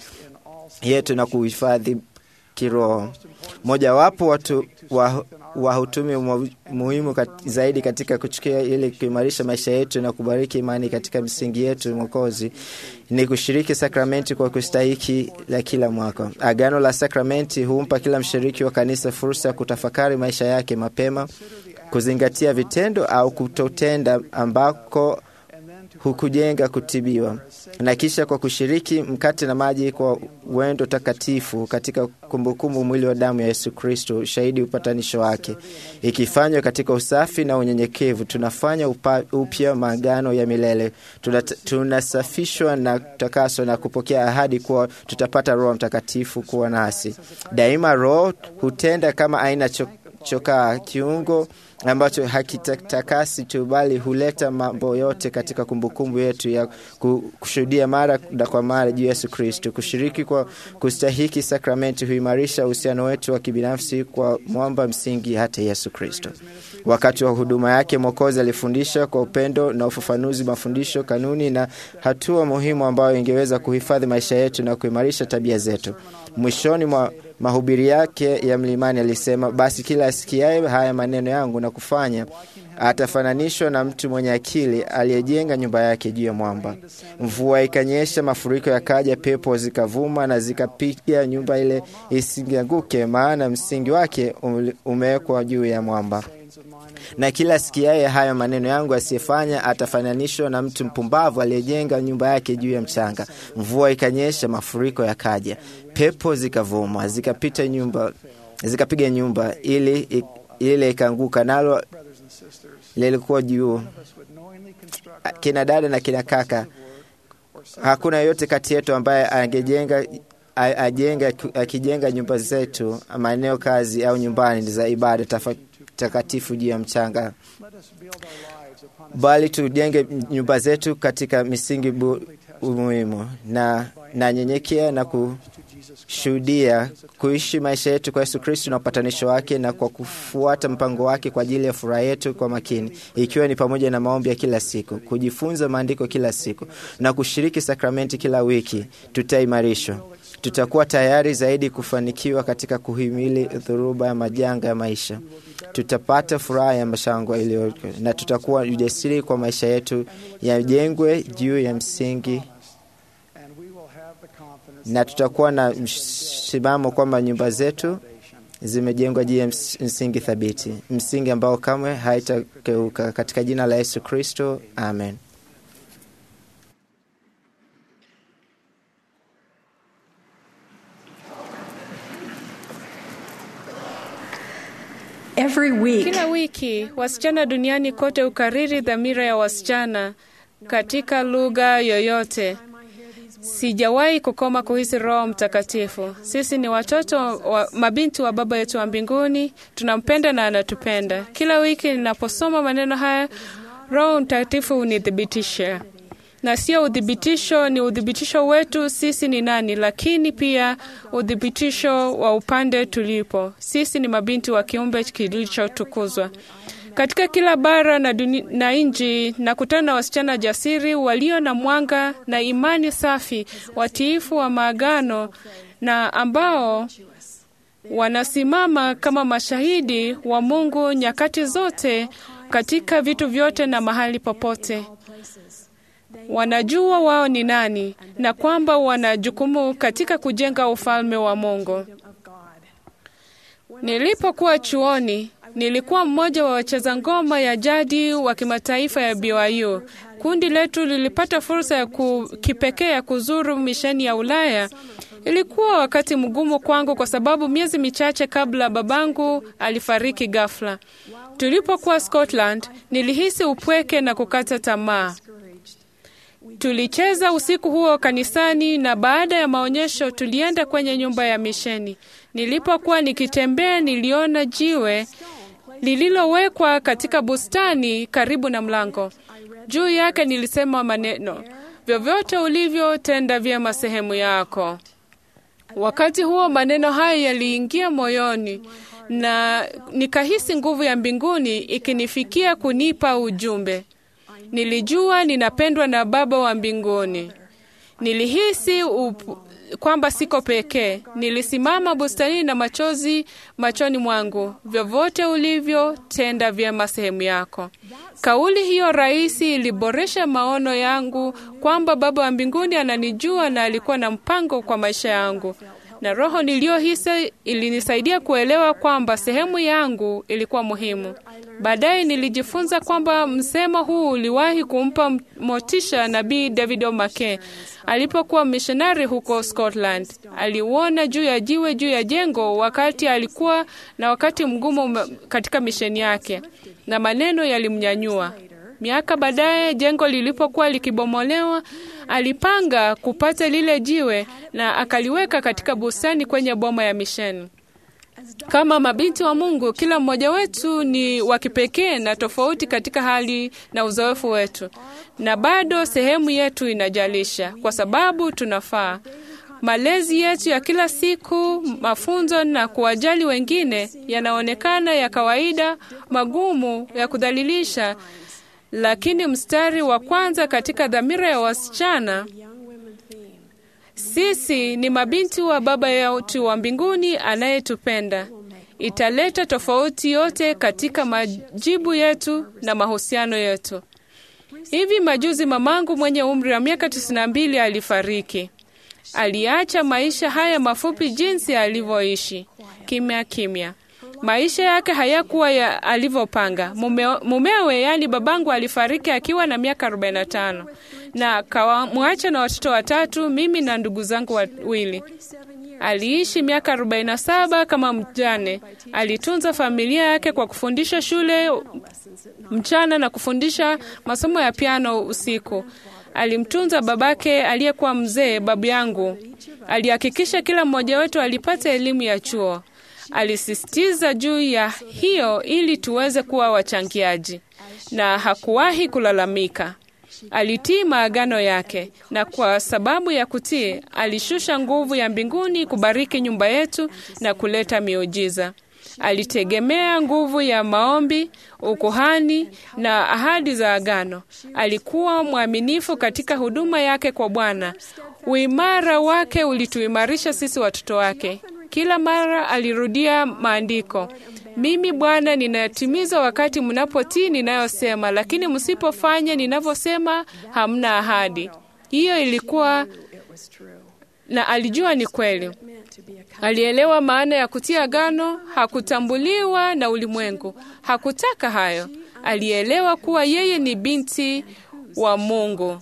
S2: yetu na kuhifadhi kiroho. Moja wapo watu wa wahutumi muhimu kat, zaidi katika kuchukia ili kuimarisha maisha yetu na kubariki imani katika msingi yetu Mwokozi ni kushiriki sakramenti kwa kustahiki la kila mwaka. Agano la sakramenti humpa kila mshiriki wa kanisa fursa ya kutafakari maisha yake mapema, kuzingatia vitendo au kutotenda ambako hukujenga kutibiwa, na kisha kwa kushiriki mkate na maji kwa wendo takatifu katika kumbukumbu mwili wa damu ya Yesu Kristo, shahidi upatanisho wake. Ikifanywa katika usafi na unyenyekevu, tunafanya upya maagano ya milele. Tunasafishwa na kutakaswa na kupokea ahadi kuwa tutapata Roho Mtakatifu kuwa nasi. Daima Roho hutenda kama aina chokaa, kiungo ambacho hakitakasi tu bali huleta mambo yote katika kumbukumbu yetu ya kushuhudia mara kwa mara juu Yesu Kristo. Kushiriki kwa kustahiki sakramenti huimarisha uhusiano wetu wa kibinafsi kwa mwamba msingi hata Yesu Kristo. Wakati wa huduma yake Mwokozi alifundisha kwa upendo na ufafanuzi mafundisho, kanuni na hatua muhimu ambayo ingeweza kuhifadhi maisha yetu na kuimarisha tabia zetu. Mwishoni mwa mahubiri yake ya mlimani alisema, basi kila asikiaye haya maneno yangu na kufanya atafananishwa na mtu mwenye akili aliyejenga nyumba yake juu ya mwamba. Mvua ikanyesha, mafuriko yakaja, pepo zikavuma na zikapiga nyumba ile isianguke, maana msingi wake umewekwa juu ya mwamba. Na kila asikiaye haya maneno yangu asiyefanya atafananishwa na mtu mpumbavu aliyejenga nyumba yake juu ya mchanga. Mvua ikanyesha, mafuriko yakaja, pepo zikavuma, zikapita nyumba, zikapiga nyumba ili ile ikaanguka, nalo lilikuwa juu. Kina dada na kina kaka, hakuna yote kati yetu ambaye angejenga ajenga akijenga nyumba zetu, maeneo kazi au nyumbani za ibada takatifu juu ya mchanga, bali tujenge nyumba zetu katika misingi muhimu na na nyenyekea na kushuhudia kuishi maisha yetu kwa Yesu Kristo na upatanisho wake, na kwa kufuata mpango wake kwa ajili ya furaha yetu kwa makini, ikiwa ni pamoja na maombi ya kila siku, kujifunza maandiko kila siku na kushiriki sakramenti kila wiki. Tutaimarishwa, tutakuwa tayari zaidi kufanikiwa katika kuhimili dhuruba ya majanga ya maisha. Tutapata furaha ya mashangwa iliyo, na tutakuwa ujasiri kwa maisha yetu yajengwe juu ya msingi, na tutakuwa na msimamo kwamba nyumba zetu zimejengwa juu ya msingi thabiti, msingi ambao kamwe haitakeuka. Katika jina la Yesu Kristo, amen.
S10: Every week,
S11: Kila wiki wasichana duniani kote ukariri dhamira ya wasichana katika lugha yoyote. Sijawahi kukoma kuhisi Roho Mtakatifu. Sisi ni watoto wa, mabinti wa Baba yetu wa mbinguni, tunampenda na anatupenda. Kila wiki ninaposoma maneno haya, Roho Mtakatifu unithibitisha. Na sio udhibitisho, ni udhibitisho wetu sisi ni nani, lakini pia udhibitisho wa upande tulipo. Sisi ni mabinti wa kiumbe kilichotukuzwa. Katika kila bara na, na nchi nakutana na wasichana jasiri walio na mwanga na imani safi, watiifu wa maagano na ambao wanasimama kama mashahidi wa Mungu nyakati zote, katika vitu vyote na mahali popote. Wanajua wao ni nani na kwamba wana jukumu katika kujenga ufalme wa Mungu. Nilipokuwa chuoni, nilikuwa mmoja wa wacheza ngoma ya jadi wa kimataifa ya B Y U. Kundi letu lilipata fursa ya kipekee ya kuzuru misheni ya Ulaya. Ilikuwa wakati mgumu kwangu kwa sababu miezi michache kabla babangu alifariki ghafla. Tulipokuwa Scotland, nilihisi upweke na kukata tamaa. Tulicheza usiku huo kanisani na baada ya maonyesho tulienda kwenye nyumba ya misheni. Nilipokuwa nikitembea niliona jiwe lililowekwa katika bustani karibu na mlango. Juu yake nilisema maneno, vyovyote ulivyo tenda vyema sehemu yako. Wakati huo maneno hayo yaliingia moyoni na nikahisi nguvu ya mbinguni ikinifikia kunipa ujumbe. Nilijua ninapendwa na Baba wa mbinguni. Nilihisi upu, kwamba siko pekee. Nilisimama bustanini na machozi machoni mwangu. Vyovyote ulivyo tenda vyema sehemu yako. Kauli hiyo rahisi iliboresha maono yangu kwamba Baba wa mbinguni ananijua na alikuwa na mpango kwa maisha yangu. Na roho niliyohisi ilinisaidia kuelewa kwamba sehemu yangu ilikuwa muhimu. Baadaye nilijifunza kwamba msemo huu uliwahi kumpa motisha Nabii David O'Mackey alipokuwa missionary huko Scotland. Aliuona juu ya jiwe juu ya jengo wakati alikuwa na wakati mgumu katika misheni yake, na maneno yalimnyanyua. Miaka baadaye, jengo lilipokuwa likibomolewa, alipanga kupata lile jiwe na akaliweka katika bustani kwenye boma ya misheni. Kama mabinti wa Mungu, kila mmoja wetu ni wa kipekee na tofauti katika hali na uzoefu wetu. Na bado sehemu yetu inajalisha kwa sababu tunafaa. Malezi yetu ya kila siku, mafunzo na kuwajali wengine yanaonekana ya kawaida, magumu, ya kudhalilisha. Lakini mstari wa kwanza katika dhamira ya wasichana, sisi ni mabinti wa Baba yetu wa mbinguni anayetupenda, italeta tofauti yote katika majibu yetu na mahusiano yetu. Hivi majuzi mamangu mwenye umri wa miaka tisini na mbili alifariki. Aliacha maisha haya mafupi jinsi alivyoishi, kimya kimya. Maisha yake hayakuwa ya alivyopanga. Mume, mumewe yani babangu alifariki akiwa na miaka arobaini na tano na kawamwacha na watoto watatu, mimi na ndugu zangu wawili. Aliishi miaka arobaini na saba kama mjane. Alitunza familia yake kwa kufundisha shule mchana na kufundisha masomo ya piano usiku. Alimtunza babake aliyekuwa mzee, babu yangu. Alihakikisha kila mmoja wetu alipata elimu ya chuo. Alisisitiza juu ya hiyo ili tuweze kuwa wachangiaji, na hakuwahi kulalamika. Alitii maagano yake, na kwa sababu ya kutii, alishusha nguvu ya mbinguni kubariki nyumba yetu na kuleta miujiza. Alitegemea nguvu ya maombi, ukuhani na ahadi za agano. Alikuwa mwaminifu katika huduma yake kwa Bwana. Uimara wake ulituimarisha sisi watoto wake. Kila mara alirudia maandiko, mimi Bwana ninatimiza wakati mnapotii ninayosema, lakini msipofanya ninavyosema hamna ahadi. Hiyo ilikuwa, na alijua ni kweli. Alielewa maana ya kutia agano. Hakutambuliwa na ulimwengu, hakutaka hayo. Alielewa kuwa yeye ni binti wa Mungu.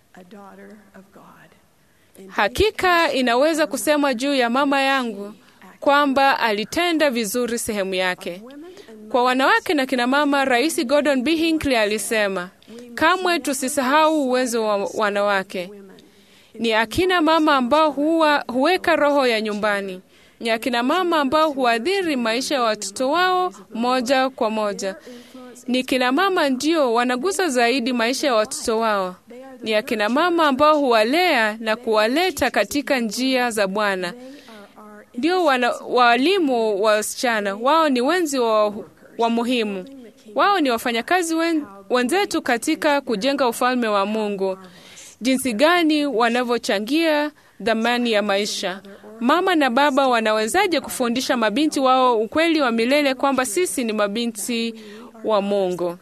S11: Hakika inaweza kusema juu ya mama yangu kwamba alitenda vizuri sehemu yake. Kwa wanawake na kina mama, Rais Gordon B. Hinckley alisema, kamwe tusisahau uwezo wa wanawake. Ni akina mama ambao huwa, huweka roho ya nyumbani. Ni akina mama ambao huadhiri maisha ya watoto wao moja kwa moja. Ni kina mama ndio wanagusa zaidi maisha ya watoto wao. Ni akina mama ambao huwalea na kuwaleta katika njia za Bwana. Ndio walimu wa wasichana. Wao ni wenzi wa, wa muhimu. Wao ni wafanyakazi wen, wenzetu katika kujenga ufalme wa Mungu. Jinsi gani wanavyochangia dhamani ya maisha. Mama na baba wanawezaje kufundisha mabinti wao ukweli wa milele kwamba sisi ni mabinti wa Mungu?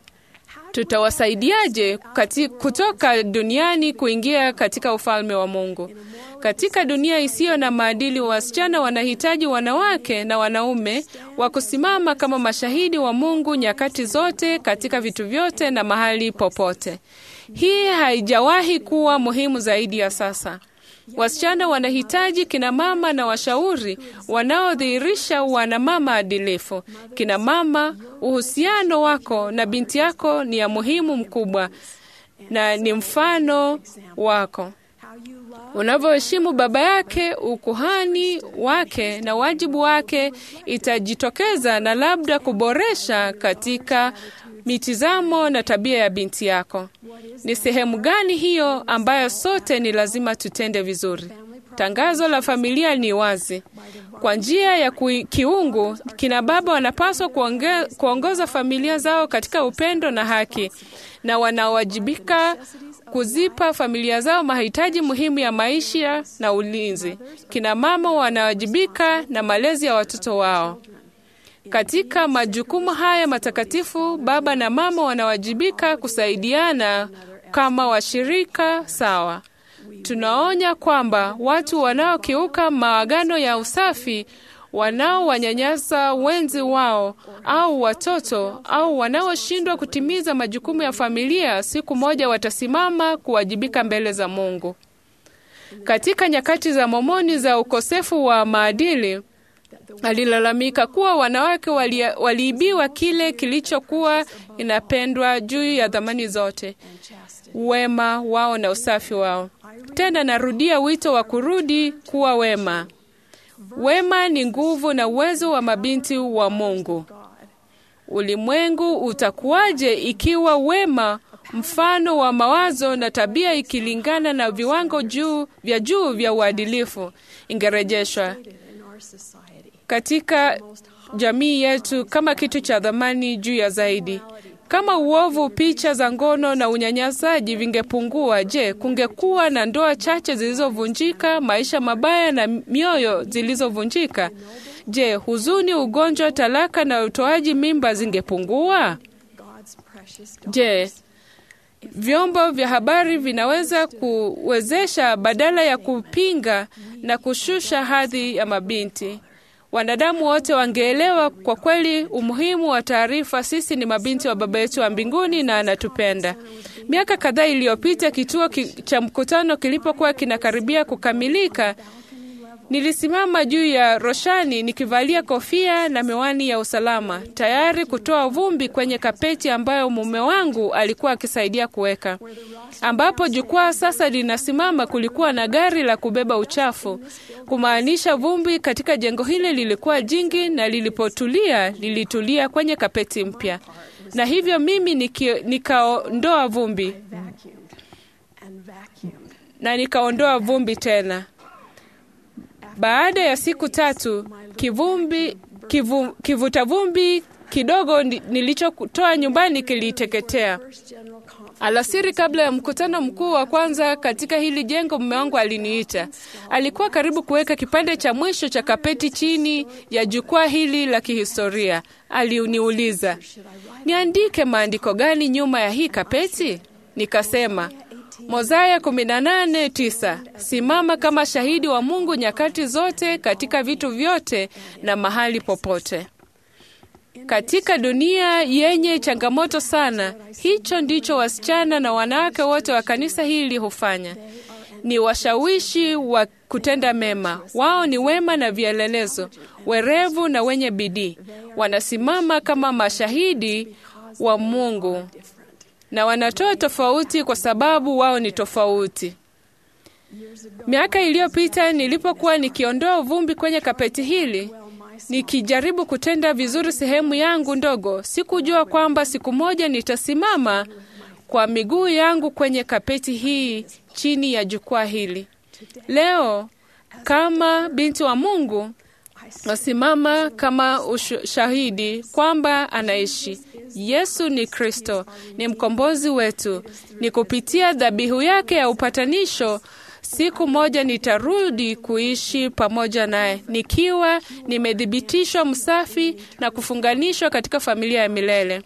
S11: Tutawasaidiaje kutoka duniani kuingia katika ufalme wa Mungu? Katika dunia isiyo na maadili, wasichana wanahitaji wanawake na wanaume wa kusimama kama mashahidi wa Mungu nyakati zote, katika vitu vyote na mahali popote. Hii haijawahi kuwa muhimu zaidi ya sasa. Wasichana wanahitaji kina mama na washauri wanaodhihirisha wanamama adilifu. Kina mama, uhusiano wako na binti yako ni ya muhimu mkubwa na ni mfano wako. Unavyoheshimu baba yake, ukuhani wake na wajibu wake itajitokeza na labda kuboresha katika mitizamo na tabia ya binti yako. Ni sehemu gani hiyo ambayo sote ni lazima tutende vizuri? Tangazo la familia ni wazi. Kwa njia ya kiungu, kina baba wanapaswa kuonge, kuongoza familia zao katika upendo na haki, na wanawajibika kuzipa familia zao mahitaji muhimu ya maisha na ulinzi. Kina mama wanawajibika na malezi ya watoto wao. Katika majukumu haya matakatifu, baba na mama wanawajibika kusaidiana kama washirika sawa. Tunaonya kwamba watu wanaokiuka maagano ya usafi, wanaowanyanyasa wenzi wao au watoto, au wanaoshindwa kutimiza majukumu ya familia, siku moja watasimama kuwajibika mbele za Mungu. Katika nyakati za momoni za ukosefu wa maadili, alilalamika kuwa wanawake wali, waliibiwa kile kilichokuwa inapendwa juu ya dhamani zote, wema wao na usafi wao. Tena narudia wito wa kurudi kuwa wema. Wema ni nguvu na uwezo wa mabinti wa Mungu. Ulimwengu utakuwaje ikiwa wema, mfano wa mawazo na tabia ikilingana na viwango juu vya juu vya uadilifu ingerejeshwa katika jamii yetu kama kitu cha dhamani juu ya zaidi? Kama uovu, picha za ngono na unyanyasaji vingepungua, je, kungekuwa na ndoa chache zilizovunjika, maisha mabaya na mioyo zilizovunjika? Je, huzuni, ugonjwa, talaka na utoaji mimba zingepungua? Je, vyombo vya habari vinaweza kuwezesha badala ya kupinga na kushusha hadhi ya mabinti? Wanadamu wote wangeelewa kwa kweli umuhimu wa taarifa. Sisi ni mabinti wa Baba yetu wa mbinguni na anatupenda. Miaka kadhaa iliyopita, kituo ki, cha mkutano kilipokuwa kinakaribia kukamilika, nilisimama juu ya roshani nikivalia kofia na miwani ya usalama, tayari kutoa vumbi kwenye kapeti ambayo mume wangu alikuwa akisaidia kuweka. Ambapo jukwaa sasa linasimama, kulikuwa na gari la kubeba uchafu, kumaanisha vumbi katika jengo hili lilikuwa jingi, na lilipotulia lilitulia kwenye kapeti mpya. Na hivyo mimi nikaondoa vumbi na nikaondoa vumbi tena. Baada ya siku tatu, kivumbi kivu, kivuta vumbi kidogo nilichotoa nyumbani kiliteketea. Alasiri kabla ya mkutano mkuu wa kwanza katika hili jengo, mume wangu aliniita. Alikuwa karibu kuweka kipande cha mwisho cha kapeti chini ya jukwaa hili la kihistoria. Aliniuliza, niandike maandiko gani nyuma ya hii kapeti? Nikasema, Mozaya kumi na nane tisa, simama kama shahidi wa Mungu nyakati zote, katika vitu vyote na mahali popote. Katika dunia yenye changamoto sana, hicho ndicho wasichana na wanawake wote wa kanisa hili hufanya. Ni washawishi wa kutenda mema. Wao ni wema na vielelezo, werevu na wenye bidii. Wanasimama kama mashahidi wa Mungu na wanatoa tofauti kwa sababu wao ni tofauti. Miaka iliyopita nilipokuwa nikiondoa vumbi kwenye kapeti hili, nikijaribu kutenda vizuri sehemu yangu ndogo, sikujua kwamba siku moja nitasimama kwa miguu yangu kwenye kapeti hii chini ya jukwaa hili. Leo kama binti wa Mungu nasimama kama ushahidi kwamba anaishi. Yesu ni Kristo, ni mkombozi wetu. Ni kupitia dhabihu yake ya upatanisho siku moja nitarudi kuishi pamoja naye, nikiwa nimethibitishwa msafi na kufunganishwa katika familia ya milele.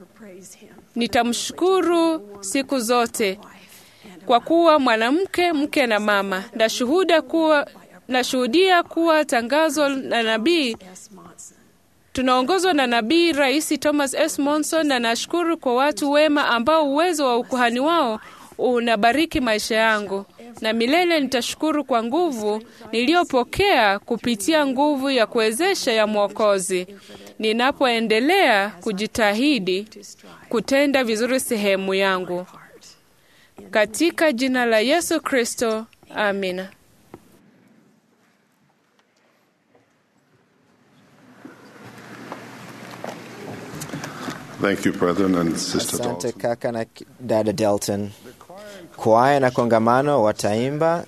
S11: Nitamshukuru siku zote kwa kuwa mwanamke, mke na mama. Nashuhudia kuwa, nashuhudia kuwa tangazo la nabii tunaongozwa na nabii Rais Thomas S. Monson, na nashukuru kwa watu wema ambao uwezo wa ukuhani wao unabariki maisha yangu, na milele nitashukuru kwa nguvu niliyopokea kupitia nguvu ya kuwezesha ya Mwokozi, ninapoendelea kujitahidi kutenda vizuri sehemu yangu. Katika jina la Yesu Kristo, amina.
S3: Thank you, brethren and sister
S2: Asante
S3: Dalton.
S2: kaka na dada Dalton. Kwaya na kongamano wataimba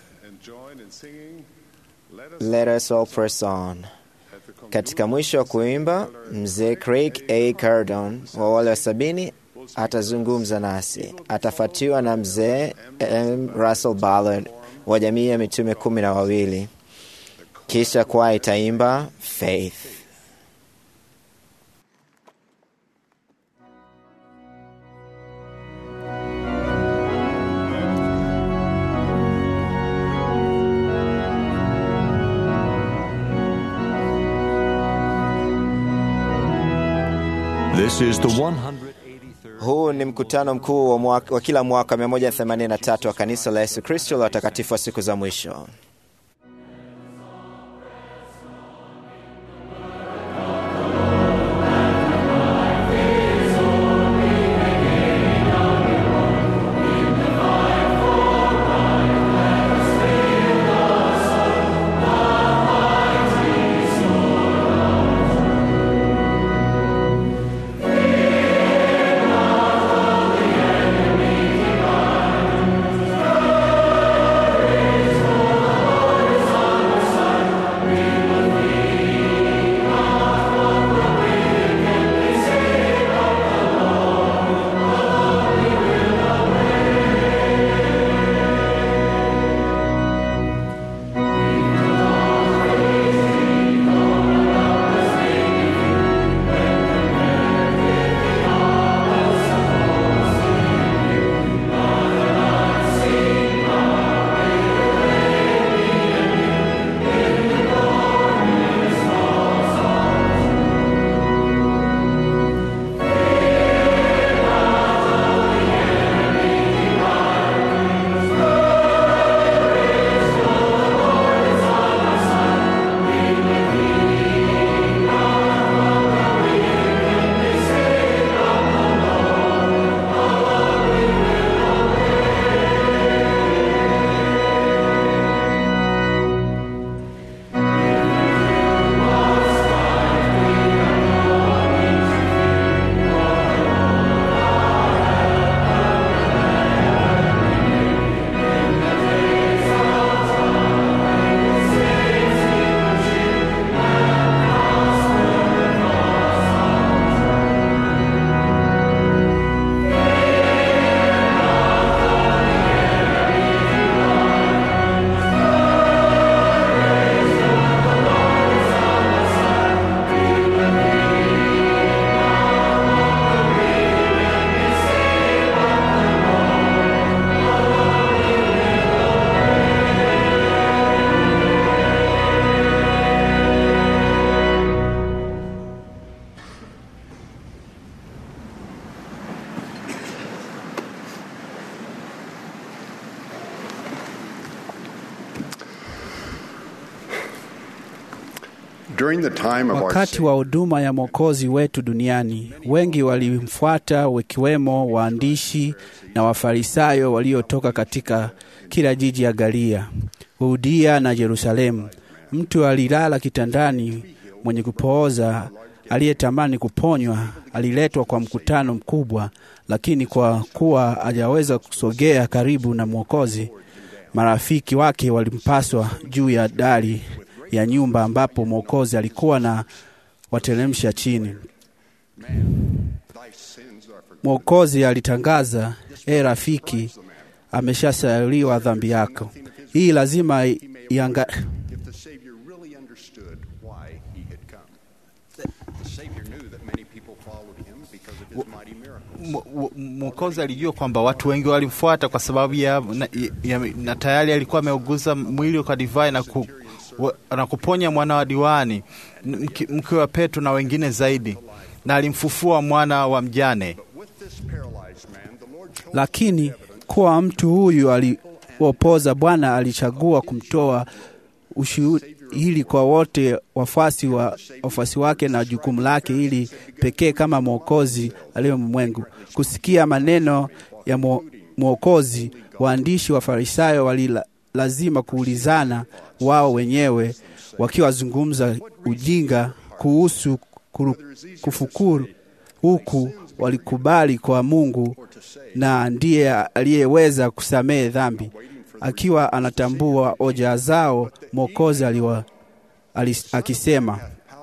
S2: Let Us All Press On. Katika mwisho wa kuimba, mzee Craig A. Cardon wa wale wa sabini atazungumza nasi. Atafuatiwa na mzee M. Russell Ballard wa jamii ya mitume kumi na wawili. Kisha kwaya itaimba Faith.
S1: This is the one hundred eighty-third.
S2: Huu ni mkutano mkuu wa, mwaka, wa kila mwaka mia moja themanini na tatu wa kanisa la Yesu Kristo la watakatifu wa siku za mwisho.
S10: Praise
S3: During the time of our
S5: Wakati wa huduma ya Mwokozi wetu duniani, wengi walimfuata, wakiwemo waandishi na Wafarisayo waliotoka katika kila jiji ya Galilaya, Yudea na Yerusalemu. Mtu alilala kitandani mwenye kupooza, aliyetamani kuponywa, aliletwa kwa mkutano mkubwa, lakini kwa kuwa hajaweza kusogea karibu na Mwokozi, marafiki wake walimpaswa juu ya dari ya nyumba ambapo Mwokozi alikuwa na wateremsha chini. Mwokozi alitangaza, "E rafiki, ameshasamehewa dhambi yako." Hii lazima ianga
S8: Mwokozi alijua kwamba watu wengi walimfuata kwa sababu ya na, ya, na tayari alikuwa ameuguza mwili kwa divai na, ku, wa, na kuponya mwana wa diwani, mke, mke wa Petro na wengine zaidi, na alimfufua mwana wa mjane.
S5: Lakini kwa mtu huyu aliopoza, Bwana alichagua kumtoa ushuhuda ili kwa wote wafasi wa wafasi wake, na jukumu lake ili pekee kama Mwokozi aliyemwengu. Kusikia maneno ya Mwokozi, waandishi wa Farisayo wali lazima kuulizana wao wenyewe, wakiwazungumza ujinga kuhusu kufukuru, huku walikubali kwa Mungu na ndiye aliyeweza kusamehe dhambi. Akiwa anatambua hoja zao, Mwokozi aliwa alis, akisema,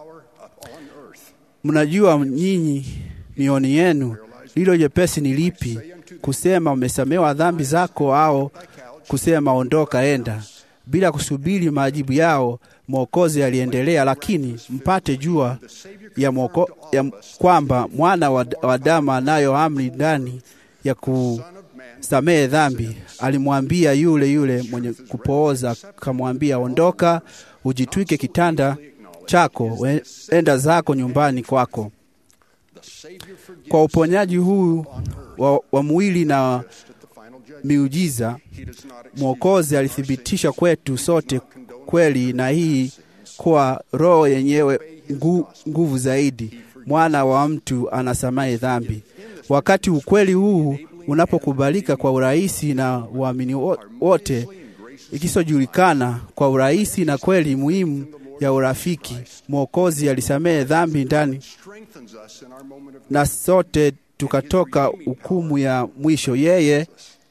S5: "Mnajua nyinyi mioni yenu lilo jepesi ni lipi, kusema umesamehewa dhambi zako, au kusema ondoka enda?" Bila kusubiri majibu yao, Mwokozi aliendelea, "Lakini mpate jua ya, mwoko, ya kwamba mwana wa Adamu anayo amri ndani ya kusamehe dhambi." Alimwambia yule yule mwenye kupooza, kamwambia, "Ondoka, ujitwike kitanda chako, enda zako nyumbani kwako." Kwa uponyaji huu wa, wa mwili na miujiza, Mwokozi alithibitisha kwetu sote kweli, na hii kwa roho yenyewe ngu, nguvu zaidi. Mwana wa mtu anasamehe dhambi. Wakati ukweli huu unapokubalika kwa urahisi na waamini wote, ikisojulikana kwa urahisi na kweli muhimu ya urafiki, Mwokozi alisamehe dhambi ndani, na sote tukatoka hukumu ya mwisho. Yeye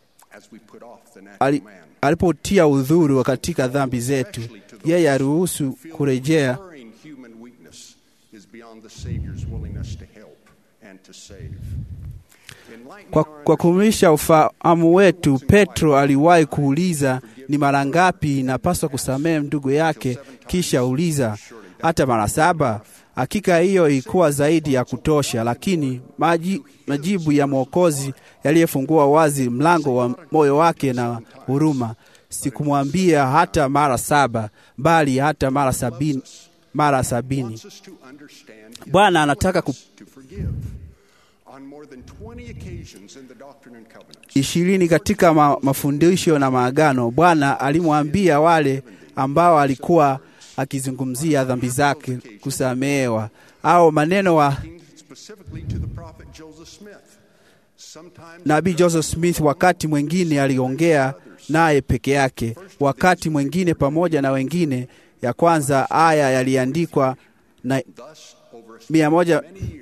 S5: alipotia udhuru katika dhambi zetu, yeye aruhusu kurejea Kwa, kwa kumisha ufahamu wetu, Petro aliwahi kuuliza, "Ni mara ngapi inapaswa kusamehe ndugu yake?" Kisha uliza, "Hata mara saba?" Hakika hiyo ilikuwa zaidi ya kutosha, lakini maji, majibu ya Mwokozi yaliyefungua wazi mlango wa moyo wake na huruma. "Sikumwambia hata mara saba, bali hata mara sabini, mara sabini." Bwana anataka ku ishirini katika ma, mafundisho na maagano. Bwana alimwambia wale ambao alikuwa akizungumzia dhambi zake kusamehewa, au maneno wa Nabii Joseph Smith. Wakati mwingine aliongea naye peke yake, wakati mwingine pamoja na wengine. Ya kwanza aya yaliandikwa na mia moja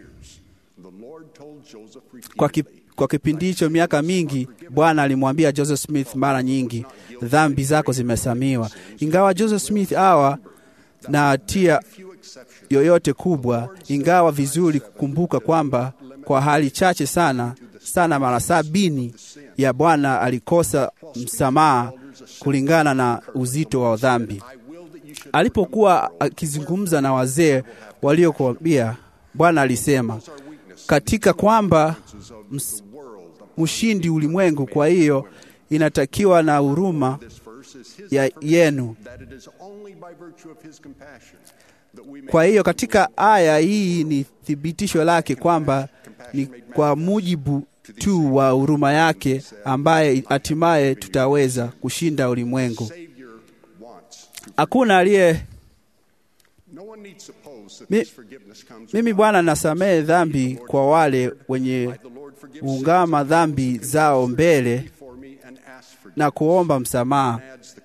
S5: kwa, kip, kwa kipindi hicho miaka mingi. Bwana alimwambia Joseph Smith mara nyingi, "Dhambi zako zimesamiwa." Ingawa Joseph Smith hawa na hatia yoyote kubwa, ingawa vizuri kukumbuka kwamba kwa hali chache sana sana mara sabini ya Bwana alikosa msamaha kulingana na uzito wa dhambi. Alipokuwa akizungumza na wazee waliokuambia, Bwana alisema, "Katika kwamba mshindi ulimwengu, kwa hiyo inatakiwa na huruma ya yenu." Kwa hiyo katika aya hii ni thibitisho lake kwamba ni kwa mujibu tu wa huruma yake ambaye hatimaye tutaweza kushinda ulimwengu. Hakuna aliye Mi, mimi Bwana nasamehe dhambi kwa wale wenye ungama dhambi zao mbele na kuomba msamaha.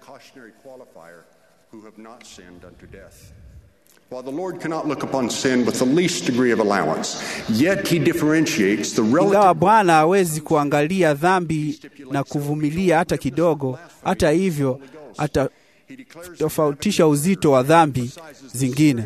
S3: While the Lord cannot look upon sin with the least degree of allowance, yet he differentiates the relative.
S5: Ingawa Bwana hawezi kuangalia dhambi na kuvumilia hata kidogo, hata hivyo atatofautisha uzito wa dhambi zingine.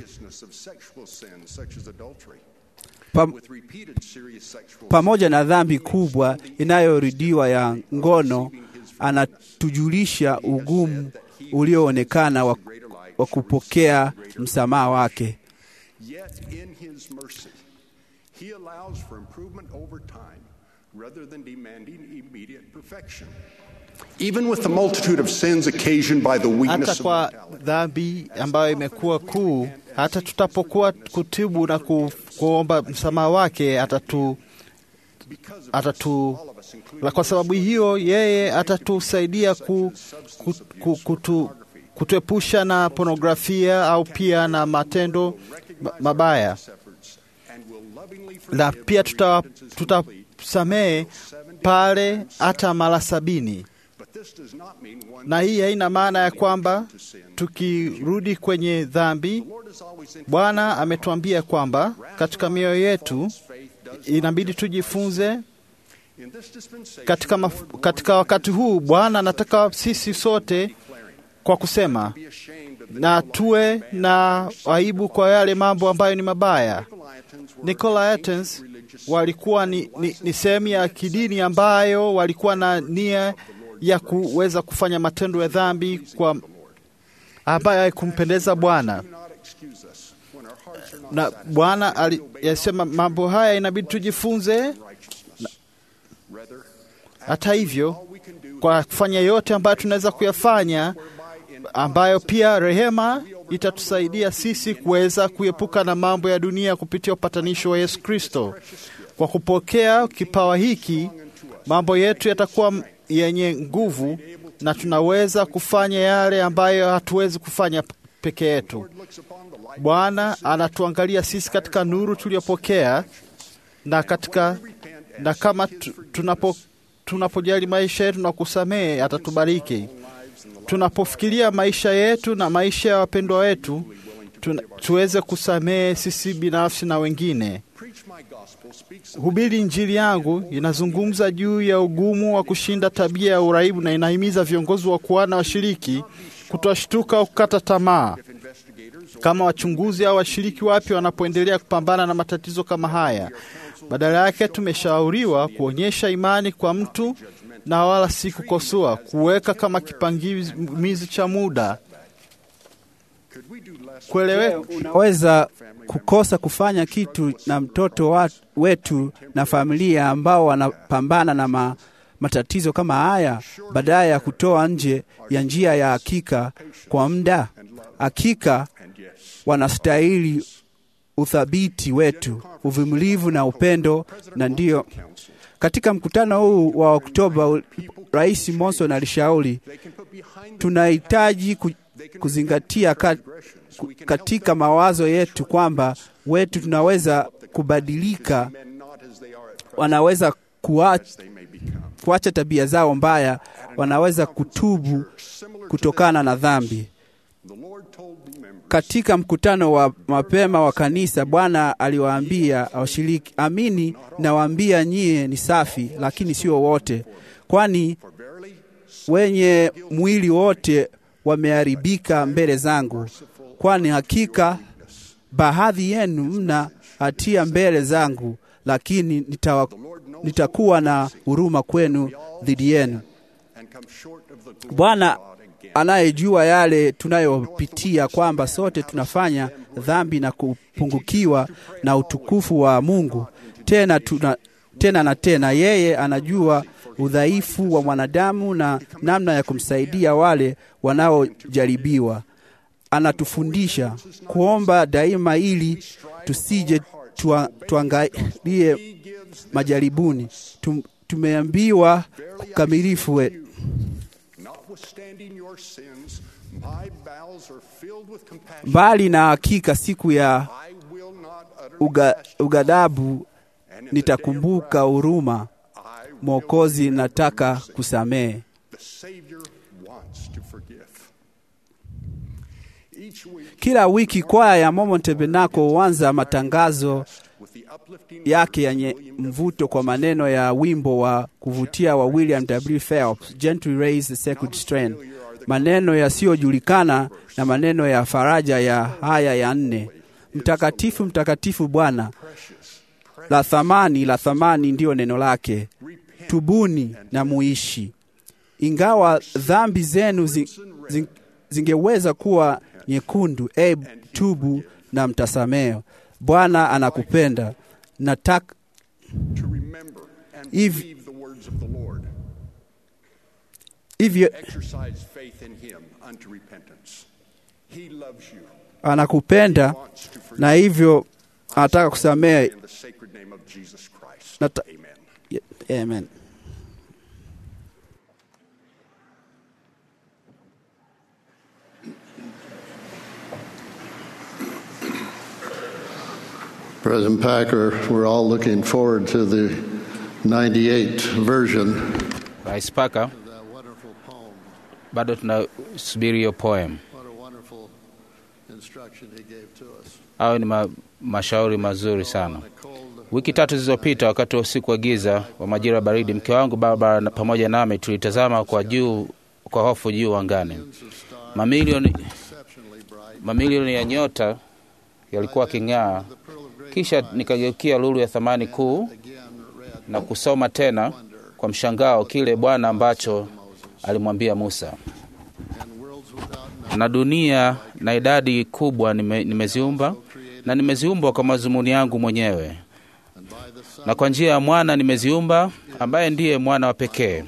S5: Pam, pamoja na dhambi kubwa inayorudiwa ya ngono, anatujulisha ugumu ulioonekana wa wa kupokea msamaha wake.
S3: Yet in his mercy he allows for improvement over time rather than demanding immediate perfection. Even with the multitude of sins occasioned by the weakness
S8: hata
S3: of
S8: kwa dhambi ambayo imekuwa kuu, hata tutapokuwa kutibu na ku, kuomba msamaha wake atatu atatu la kwa sababu hiyo yeye atatusaidia ku, ku, ku, kutu kutuepusha na pornografia au pia na matendo mabaya, na pia tutasamehe pale hata mara sabini. Na hii haina maana ya kwamba tukirudi kwenye dhambi. Bwana ametuambia kwamba katika mioyo yetu inabidi tujifunze katika, maf, katika wakati huu. Bwana anataka sisi sote kwa kusema na tuwe na aibu kwa yale mambo ambayo ni mabaya. Nicolaitans walikuwa ni, ni, ni sehemu ya kidini ambayo walikuwa na nia ya kuweza kufanya matendo ya dhambi kwa ambayo haikumpendeza Bwana, na Bwana alisema mambo haya inabidi tujifunze. Hata hivyo, kwa kufanya yote ambayo tunaweza kuyafanya, ambayo pia rehema itatusaidia sisi kuweza kuepuka na mambo ya dunia kupitia upatanisho wa Yesu Kristo. Kwa kupokea kipawa hiki, mambo yetu yatakuwa yenye nguvu na tunaweza kufanya yale ambayo hatuwezi kufanya peke yetu. Bwana anatuangalia sisi katika nuru tuliyopokea, na katika na kama tunapo tunapojali maisha yetu na kusamehe, atatubariki. Tunapofikiria maisha yetu na maisha ya wapendwa wetu, tuweze kusamehe sisi binafsi na wengine. Hubiri Injili yangu inazungumza juu ya ugumu wa kushinda tabia ya uraibu, na inahimiza viongozi wa kuana washiriki kutoshtuka au kukata tamaa. Kama wachunguzi au washiriki wapya wanapoendelea kupambana na matatizo kama haya, badala yake tumeshauriwa kuonyesha imani kwa mtu na wala si kukosoa, kuweka kama kipangimizi cha muda. Kueleweka,
S5: unaweza kukosa kufanya kitu na mtoto wa, wetu na familia ambao wanapambana na ma, matatizo kama haya, badala ya kutoa nje ya njia ya hakika kwa muda. Hakika wanastahili uthabiti wetu, uvumilivu na upendo. Na ndio katika mkutano huu wa Oktoba, Rais Monson alishauri tunahitaji kuzingatia katika mawazo yetu kwamba wetu tunaweza kubadilika, wanaweza kuacha, kuacha tabia zao mbaya, wanaweza kutubu kutokana na dhambi. Katika mkutano wa mapema wa kanisa, Bwana aliwaambia washiriki, amini nawaambia nyie ni safi, lakini sio wote, kwani wenye mwili wote wameharibika mbele zangu. Kwani hakika baadhi yenu mna hatia mbele zangu, lakini nitawa, nitakuwa na huruma kwenu dhidi yenu. Bwana anayejua yale tunayopitia, kwamba sote tunafanya dhambi na kupungukiwa na utukufu wa Mungu. Tena tuna, tena na tena yeye anajua udhaifu wa mwanadamu na namna ya kumsaidia wale wanaojaribiwa. Anatufundisha kuomba daima ili tusije tua, tuangalie majaribuni. Tum, tumeambiwa kukamilifu we. Mbali na hakika siku ya uga, ugadabu nitakumbuka huruma. Mwokozi, nataka kusamehe. Kila wiki kwaya ya Mormon Tabernacle huanza matangazo yake yenye mvuto kwa maneno ya wimbo wa kuvutia wa William W. Phelps, Gently Raise the Sacred Strain, maneno yasiyojulikana na maneno ya faraja ya haya ya nne: mtakatifu, mtakatifu Bwana, la thamani, la thamani ndiyo neno lake. Tubuni na muishi. Ingawa dhambi zenu zi, zi, zingeweza kuwa nyekundu, e tubu na mtasameo. Bwana anakupenda. Nataka hivi hivyo, anakupenda na hivyo anataka kusamehe. Nata- Amen.
S10: President Packer, we're all looking forward to the ninety-eight version.
S12: Rais Packer, bado tunasubiri hiyo poem. Hao ni ma, mashauri mazuri sana. Wiki tatu zilizopita, wakati wa usiku wa giza wa majira baridi, mke wangu Barbara na pamoja nami tulitazama kwa juu, kwa hofu juu angani. Mamilioni mamilioni ya nyota yalikuwa king'aa. Kisha nikageukia lulu ya thamani kuu na kusoma tena kwa mshangao kile Bwana ambacho alimwambia Musa: na dunia na idadi kubwa nime, nimeziumba na nimeziumba kwa mazumuni yangu mwenyewe, na kwa njia ya mwana nimeziumba, ambaye ndiye mwana wa pekee.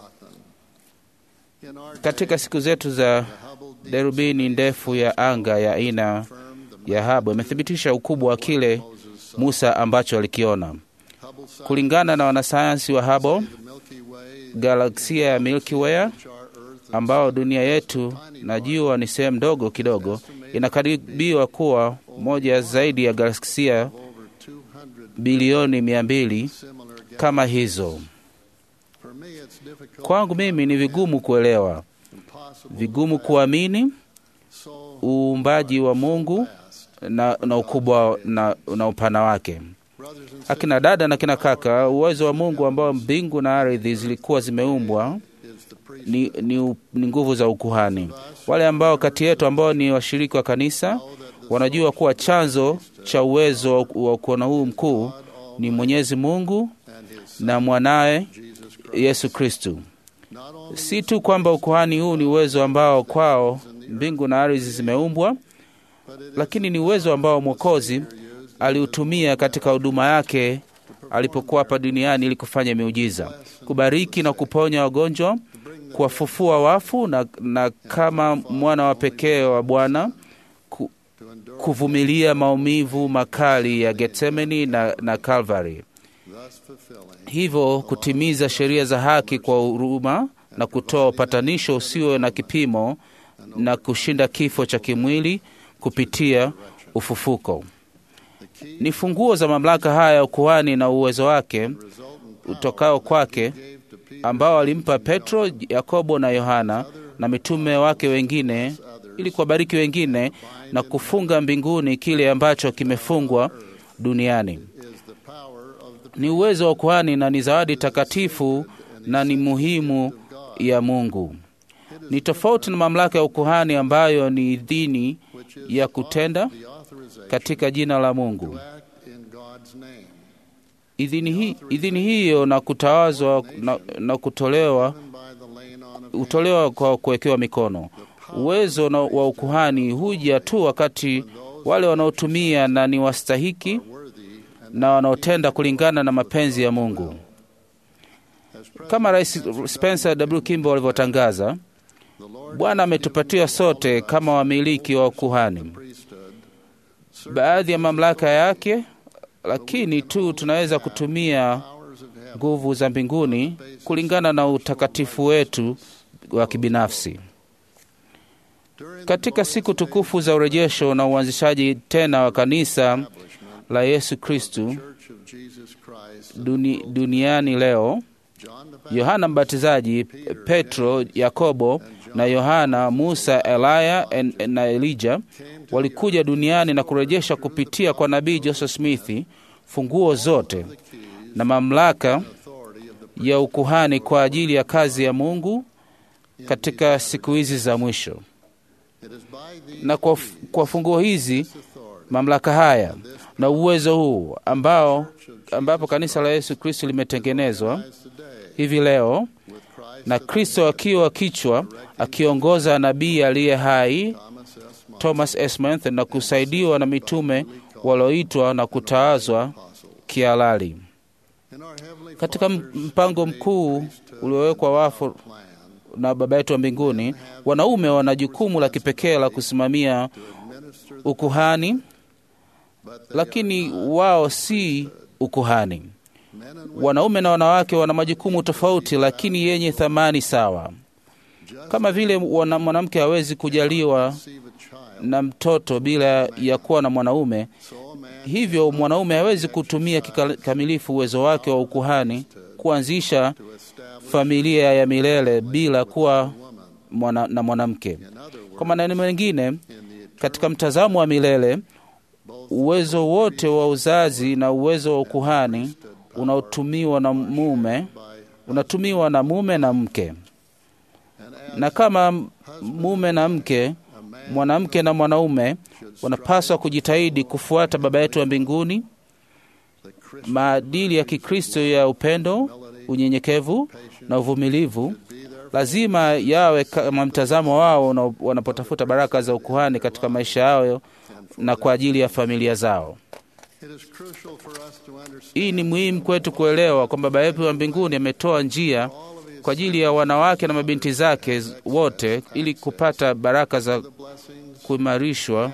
S12: Katika siku zetu za derubini ndefu ya anga ya aina ya Hubble imethibitisha ukubwa wa kile Musa ambacho alikiona. Kulingana na wanasayansi wa Hubble, galaksia ya Milky Way, ambao dunia yetu na jua ni sehemu ndogo kidogo, inakadiriwa kuwa moja zaidi ya galaksia bilioni mia mbili kama hizo. Kwangu mimi ni vigumu kuelewa, vigumu kuamini uumbaji wa Mungu na, na ukubwa na, na upana wake. Akina dada na kina kaka, uwezo wa Mungu ambao mbingu na ardhi zilikuwa zimeumbwa ni, ni, ni nguvu za ukuhani. Wale ambao kati yetu ambao ni washiriki wa kanisa wanajua kuwa chanzo cha uwezo wa ukuhani huu mkuu ni Mwenyezi Mungu na mwanae Yesu Kristo. Si tu kwamba ukuhani huu ni uwezo ambao kwao mbingu na ardhi zimeumbwa, lakini ni uwezo ambao Mwokozi aliutumia katika huduma yake alipokuwa hapa duniani ili kufanya miujiza, kubariki na kuponya wagonjwa, kuwafufua wafu, na, na kama mwana wa pekee wa Bwana ku, kuvumilia maumivu makali ya Getsemani na, na Calvary, hivyo kutimiza sheria za haki kwa huruma na kutoa upatanisho usio na kipimo na kushinda kifo cha kimwili kupitia ufufuko. Ni funguo za mamlaka haya ya ukuhani na uwezo wake utokao kwake ambao alimpa Petro, Yakobo na Yohana na mitume wake wengine ili kuwabariki wengine na kufunga mbinguni kile ambacho kimefungwa duniani. Ni uwezo wa ukuhani na ni zawadi takatifu na ni muhimu ya Mungu. Ni tofauti na mamlaka ya ukuhani ambayo ni idhini ya kutenda katika jina la Mungu. Idhini, hi, idhini hiyo na kutawazwa na, na kutolewa utolewa kwa kuwekewa mikono. Uwezo na, wa ukuhani huja tu wakati wale wanaotumia na ni wastahiki na wanaotenda kulingana na mapenzi ya Mungu. Kama Rais Spencer W. Kimball alivyotangaza, Bwana ametupatia sote kama wamiliki wa ukuhani baadhi ya mamlaka yake, lakini tu tunaweza kutumia nguvu za mbinguni kulingana na utakatifu wetu wa kibinafsi. Katika siku tukufu za urejesho na uanzishaji tena wa kanisa la Yesu Kristu duni, duniani leo, Yohana Mbatizaji, Petro, Yakobo na Yohana, Musa, Elaya na Elija walikuja duniani na kurejesha kupitia kwa nabii Joseph Smith funguo zote na mamlaka ya ukuhani kwa ajili ya kazi ya Mungu katika siku hizi za mwisho. Na kwa, kwa funguo hizi, mamlaka haya na uwezo huu ambao ambapo kanisa la Yesu Kristo limetengenezwa hivi leo, na Kristo akiwa kichwa, akiongoza nabii aliye hai Thomas S. Monson na kusaidiwa na mitume walioitwa na kutaazwa kihalali. Katika mpango mkuu uliowekwa wafu na Baba yetu wa mbinguni, wanaume wana jukumu la kipekee la kusimamia ukuhani, lakini wao si ukuhani. Wanaume na wanawake wana majukumu tofauti, lakini yenye thamani sawa. Kama vile mwanamke hawezi kujaliwa na mtoto bila ya kuwa na mwanaume, hivyo mwanaume hawezi kutumia kikamilifu uwezo wake wa ukuhani kuanzisha familia ya milele bila kuwa mwana, na mwanamke. Kwa maneno mengine, katika mtazamo wa milele, uwezo wote wa uzazi na uwezo wa ukuhani unatumiwa na mume, unatumiwa na mume na mke. Na kama mume na mke, mwanamke na mwanaume wanapaswa kujitahidi kufuata Baba yetu wa mbinguni, maadili ya Kikristo ya upendo, unyenyekevu na uvumilivu lazima yawe kama mtazamo wao wanapotafuta baraka za ukuhani katika maisha yao na kwa ajili ya familia zao. Hii ni muhimu kwetu kuelewa kwamba Baba yetu wa mbinguni ametoa njia kwa ajili ya wanawake na mabinti zake wote ili kupata baraka za kuimarishwa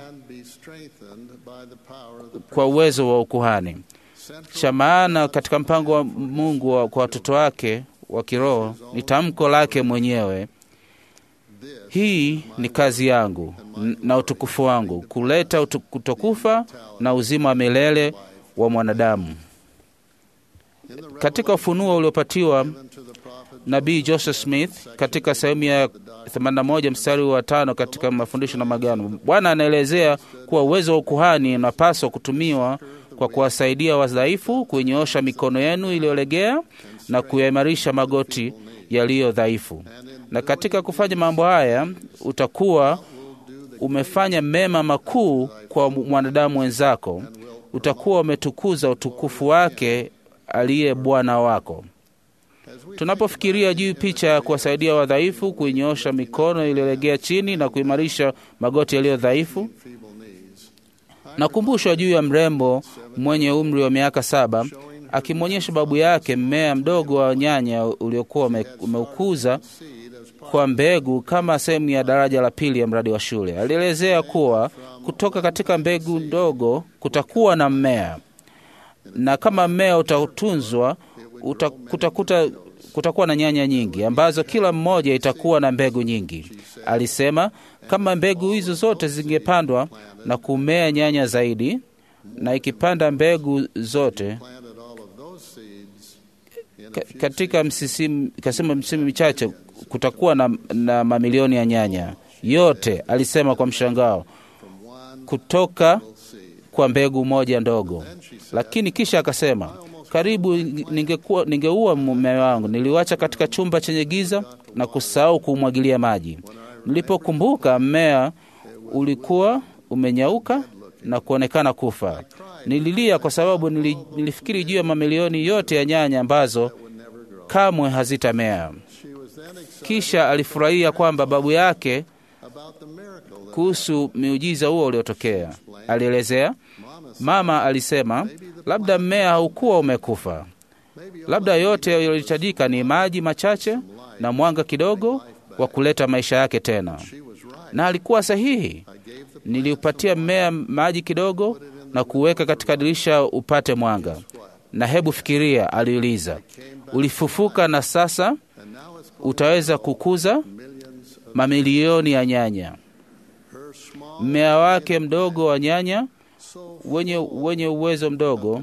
S12: kwa uwezo wa ukuhani. Cha maana katika mpango wa Mungu wa kwa watoto wake wa kiroho ni tamko lake mwenyewe: hii ni kazi yangu na utukufu wangu, kuleta utukufa na uzima wa milele wa mwanadamu. Katika ufunuo uliopatiwa nabii Joseph Smith katika sehemu ya themanini na moja mstari wa tano katika mafundisho na magano, Bwana anaelezea kuwa uwezo wa ukuhani unapaswa kutumiwa kwa kuwasaidia wadhaifu, kuinyoosha mikono yenu iliyolegea na kuyaimarisha magoti yaliyo dhaifu. Na katika kufanya mambo haya utakuwa umefanya mema makuu kwa mwanadamu wenzako, utakuwa umetukuza utukufu wake aliye Bwana wako. Tunapofikiria juu picha ya kuwasaidia wadhaifu, kuinyoosha mikono iliyolegea chini na kuimarisha magoti yaliyo dhaifu, nakumbushwa juu ya mrembo mwenye umri wa miaka saba akimwonyesha babu yake mmea mdogo wa nyanya uliokuwa umeukuza kwa mbegu kama sehemu ya daraja la pili ya mradi wa shule. Alielezea kuwa kutoka katika mbegu ndogo kutakuwa na mmea, na kama mmea utatunzwa uta, kutakuta, kutakuwa na nyanya nyingi ambazo kila mmoja itakuwa na mbegu nyingi. Alisema kama mbegu hizo zote zingepandwa na kumea nyanya zaidi, na ikipanda mbegu zote katika msisimu, kasema msimu michache kutakuwa na, na mamilioni ya nyanya yote, alisema kwa mshangao, kutoka kwa mbegu moja ndogo. Lakini kisha akasema, karibu ningekuwa ningeua mume wangu, niliwacha katika chumba chenye giza na kusahau kumwagilia maji. Nilipokumbuka mmea ulikuwa umenyauka na kuonekana kufa. Nililia kwa sababu nilifikiri juu ya mamilioni yote ya nyanya ambazo kamwe hazitamea. Kisha alifurahia kwamba babu yake kuhusu miujiza huo uliotokea. Alielezea, mama alisema, labda mmea haukuwa umekufa, labda yote yaliyohitajika ni maji machache na mwanga kidogo wa kuleta maisha yake tena. Na alikuwa sahihi. Niliupatia mmea maji kidogo na kuweka katika dirisha upate mwanga. Na hebu fikiria, aliuliza, ulifufuka na sasa utaweza kukuza mamilioni ya nyanya. Mmea wake mdogo wa nyanya wenye, wenye uwezo mdogo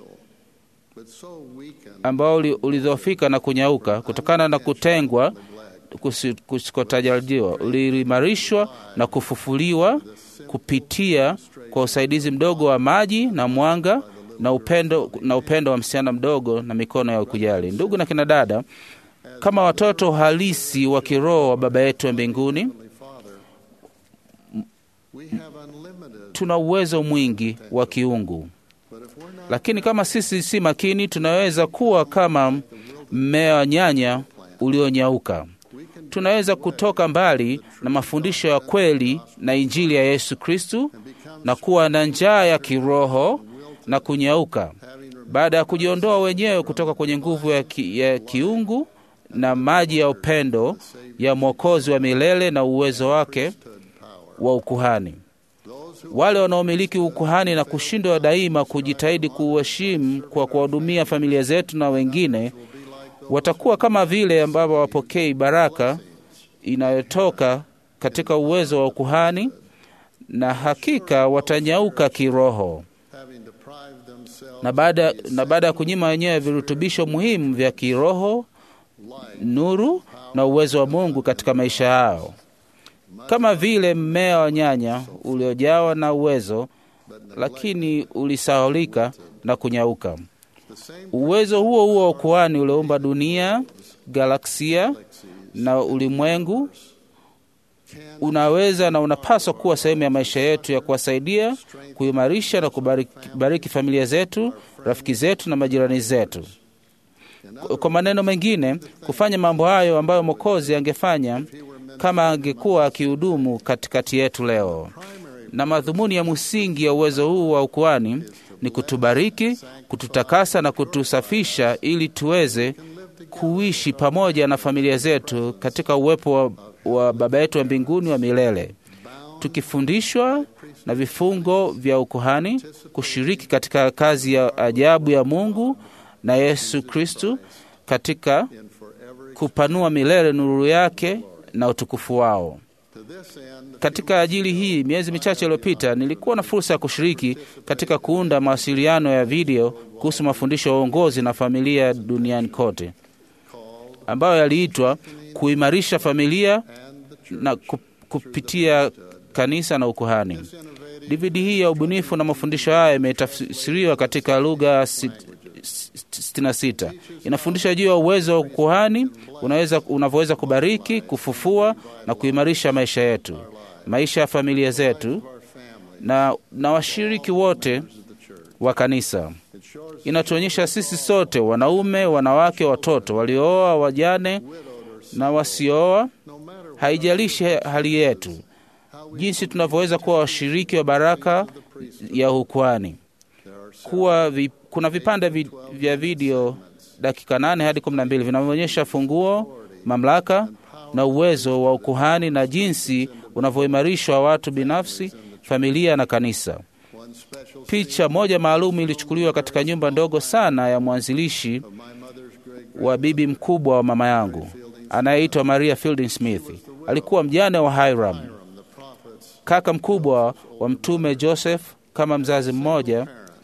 S12: ambao ulidhoofika na kunyauka kutokana na kutengwa kusikotajaliwa, uliimarishwa na kufufuliwa kupitia kwa usaidizi mdogo wa maji na mwanga na upendo, na upendo wa msichana mdogo na mikono ya kujali. Ndugu na kina dada, kama watoto halisi wa kiroho wa Baba yetu wa mbinguni, tuna uwezo mwingi wa kiungu, lakini kama sisi si makini, tunaweza kuwa kama mmea wa nyanya ulionyauka. Tunaweza kutoka mbali na mafundisho ya kweli na Injili ya Yesu Kristu na kuwa na njaa ya kiroho na kunyauka baada ya kujiondoa wenyewe kutoka kwenye nguvu ya, ki, ya kiungu na maji ya upendo ya Mwokozi wa milele na uwezo wake wa ukuhani. Wale wanaomiliki ukuhani na kushindwa daima kujitahidi kuheshimu kwa kuwahudumia familia zetu na wengine, watakuwa kama vile ambao wapokei baraka inayotoka katika uwezo wa ukuhani, na hakika watanyauka kiroho, na baada na baada ya kunyima wenyewe virutubisho muhimu vya kiroho, nuru na uwezo wa Mungu katika maisha yao. Kama vile mmea wa nyanya uliojawa na uwezo, lakini ulisahaulika na kunyauka. Uwezo huo huo wa ukuhani ulioumba dunia, galaksia na ulimwengu unaweza na unapaswa kuwa sehemu ya maisha yetu ya kuwasaidia, kuimarisha na kubariki familia zetu, rafiki zetu na majirani zetu. Kwa maneno mengine, kufanya mambo hayo ambayo Mwokozi angefanya kama angekuwa akihudumu katikati yetu leo. Na madhumuni ya msingi ya uwezo huu wa ukuhani ni kutubariki, kututakasa na kutusafisha ili tuweze kuishi pamoja na familia zetu katika uwepo wa, wa Baba yetu wa mbinguni wa milele, tukifundishwa na vifungo vya ukuhani, kushiriki katika kazi ya ajabu ya Mungu na Yesu Kristu katika kupanua milele nuru yake na utukufu wao. Katika ajili hii, miezi michache iliyopita nilikuwa na fursa ya kushiriki katika kuunda mawasiliano ya video kuhusu mafundisho ya uongozi na familia duniani kote, ambayo yaliitwa kuimarisha familia na kupitia kanisa na ukuhani. D V D hii ya ubunifu na mafundisho haya imetafsiriwa katika lugha sitini na sita. Inafundisha juu ya uwezo wa ukuhani unaweza unavyoweza kubariki, kufufua na kuimarisha maisha yetu, maisha ya familia zetu na, na washiriki wote wa kanisa. Inatuonyesha sisi sote, wanaume, wanawake, watoto, waliooa, wajane na wasiooa, haijalishi hali yetu, jinsi tunavyoweza kuwa washiriki wa baraka ya ukuhani. Kuwa vi, kuna vipande vi, vya video dakika nane hadi kumi na mbili vinavyoonyesha funguo, mamlaka na uwezo wa ukuhani na jinsi unavyoimarishwa watu binafsi, familia na kanisa. Picha moja maalum ilichukuliwa katika nyumba ndogo sana ya mwanzilishi wa bibi mkubwa wa mama yangu anayeitwa Maria Fielding Smith. Alikuwa mjane wa Hiram, kaka mkubwa wa mtume Joseph. Kama mzazi mmoja,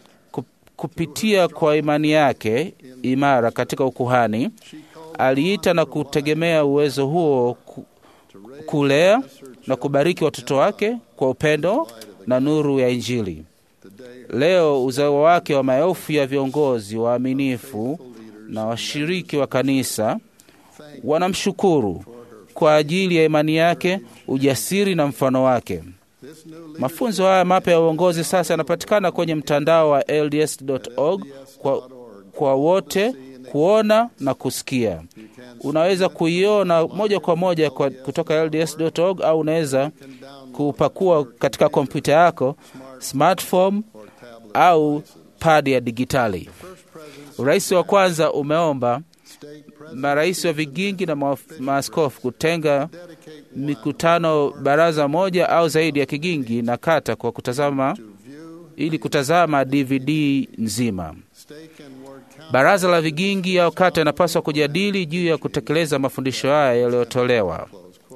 S12: kupitia kwa imani yake imara katika ukuhani, aliita na kutegemea uwezo huo kulea na kubariki watoto wake kwa upendo na nuru ya Injili. Leo uzao wake wa maelfu ya viongozi waaminifu na washiriki wa kanisa wanamshukuru kwa ajili ya imani yake, ujasiri na mfano wake. Mafunzo haya mapya ya uongozi sasa yanapatikana kwenye mtandao wa L D S dot org kwa, kwa wote kuona na kusikia. Unaweza kuiona moja kwa moja kwa, kutoka L D S dot org au unaweza kupakua katika kompyuta yako, smartphone au pad ya digitali. Urais wa kwanza umeomba marais wa vigingi na maaskofu kutenga mikutano baraza moja au zaidi ya kigingi na kata kwa kutazama ili kutazama D V D nzima. Baraza la vigingi au kata inapaswa kujadili juu ya kutekeleza mafundisho haya yaliyotolewa.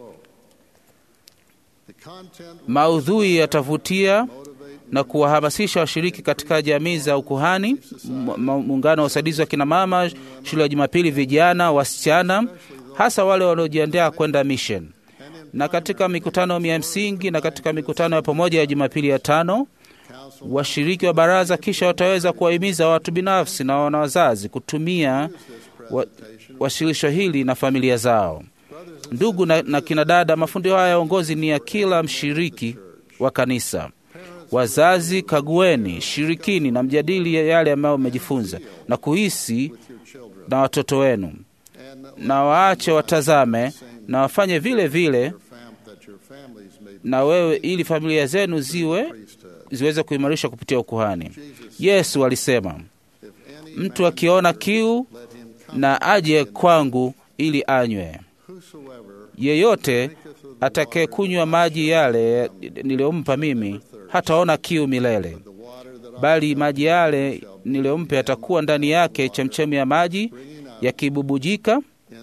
S12: Maudhui yatavutia na kuwahamasisha washiriki katika jamii za ukuhani, muungano wa usaidizi wa kina mama, shule ya Jumapili, vijana, wasichana, hasa wale wanaojiandaa kwenda mission. Na katika mikutano ya msingi na katika mikutano ya pamoja ya Jumapili ya tano, washiriki wa baraza kisha wataweza kuwahimiza watu binafsi na wana wazazi kutumia wa, wasilisho hili na familia zao. Ndugu na, na kina dada, mafundisho haya ya uongozi ni ya kila mshiriki wa kanisa. Wazazi, kagueni, shirikini na mjadili yale ambayo umejifunza na kuhisi na watoto wenu, na waache watazame na wafanye vile vile na wewe, ili familia zenu ziwe ziweze kuimarisha kupitia ukuhani. Yesu alisema, mtu akiona kiu na aje kwangu ili anywe. Yeyote atakaye kunywa maji yale niliyompa mimi hataona kiu milele, bali maji yale niliyompa yatakuwa ndani yake chemchemi ya maji yakibubujika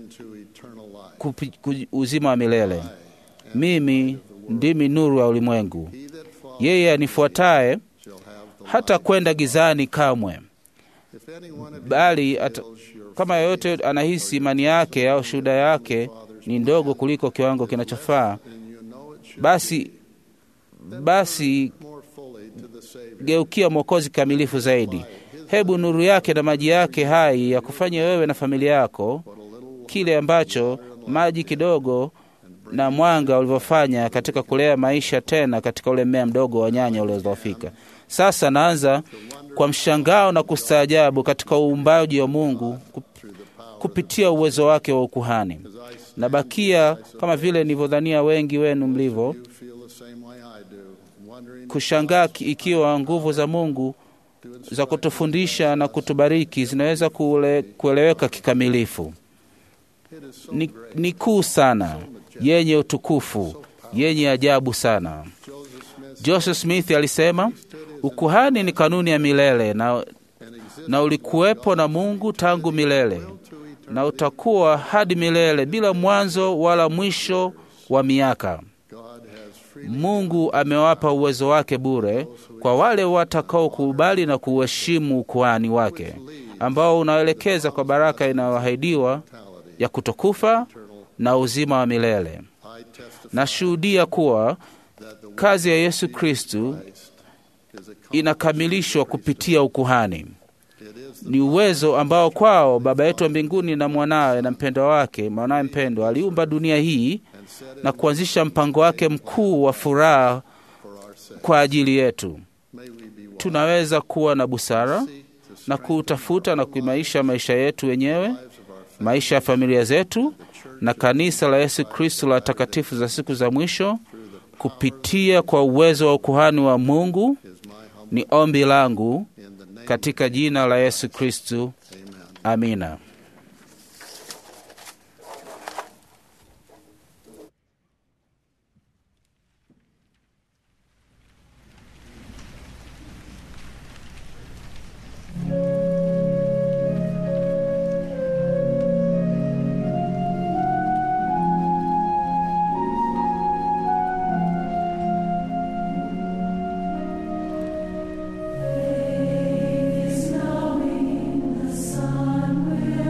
S12: uzima wa milele. Mimi ndimi nuru ya ulimwengu. Yeye anifuataye hata kwenda gizani kamwe, bali ata, kama yoyote anahisi imani yake au shuhuda yake ni ndogo kuliko kiwango kinachofaa, basi basi geukia Mwokozi kamilifu zaidi. Hebu nuru yake na maji yake hai ya kufanya wewe na familia yako kile ambacho maji kidogo na mwanga ulivyofanya katika kulea maisha tena katika ule mmea mdogo wa nyanya uliodhoofika. Sasa naanza kwa mshangao na kustaajabu katika uumbaji wa Mungu kupitia uwezo wake wa ukuhani. Nabakia kama vile nilivyodhania wengi wenu mlivyo, kushangaa ikiwa nguvu za Mungu za kutufundisha na kutubariki zinaweza kuele, kueleweka kikamilifu. Ni, ni kuu sana, yenye utukufu, yenye ajabu sana. Joseph Smith alisema, ukuhani ni kanuni ya milele na, na ulikuwepo na Mungu tangu milele na utakuwa hadi milele bila mwanzo wala mwisho wa miaka. Mungu amewapa uwezo wake bure kwa wale watakao kubali na kuheshimu ukuhani wake, ambao unaelekeza kwa baraka inayoahidiwa ya kutokufa na uzima wa milele. Nashuhudia kuwa kazi ya Yesu Kristu inakamilishwa kupitia ukuhani. Ni uwezo ambao kwao Baba yetu wa mbinguni na mwanawe na mpendwa wake, mwanawe mpendwa, aliumba dunia hii na kuanzisha mpango wake mkuu wa furaha kwa ajili yetu. Tunaweza kuwa na busara na kuutafuta na kuimarisha maisha yetu wenyewe, maisha ya familia zetu na kanisa la Yesu Kristo la takatifu za siku za mwisho kupitia kwa uwezo wa ukuhani wa Mungu. Ni ombi langu katika jina la Yesu Kristo. Amina.
S13: Is now in the sun.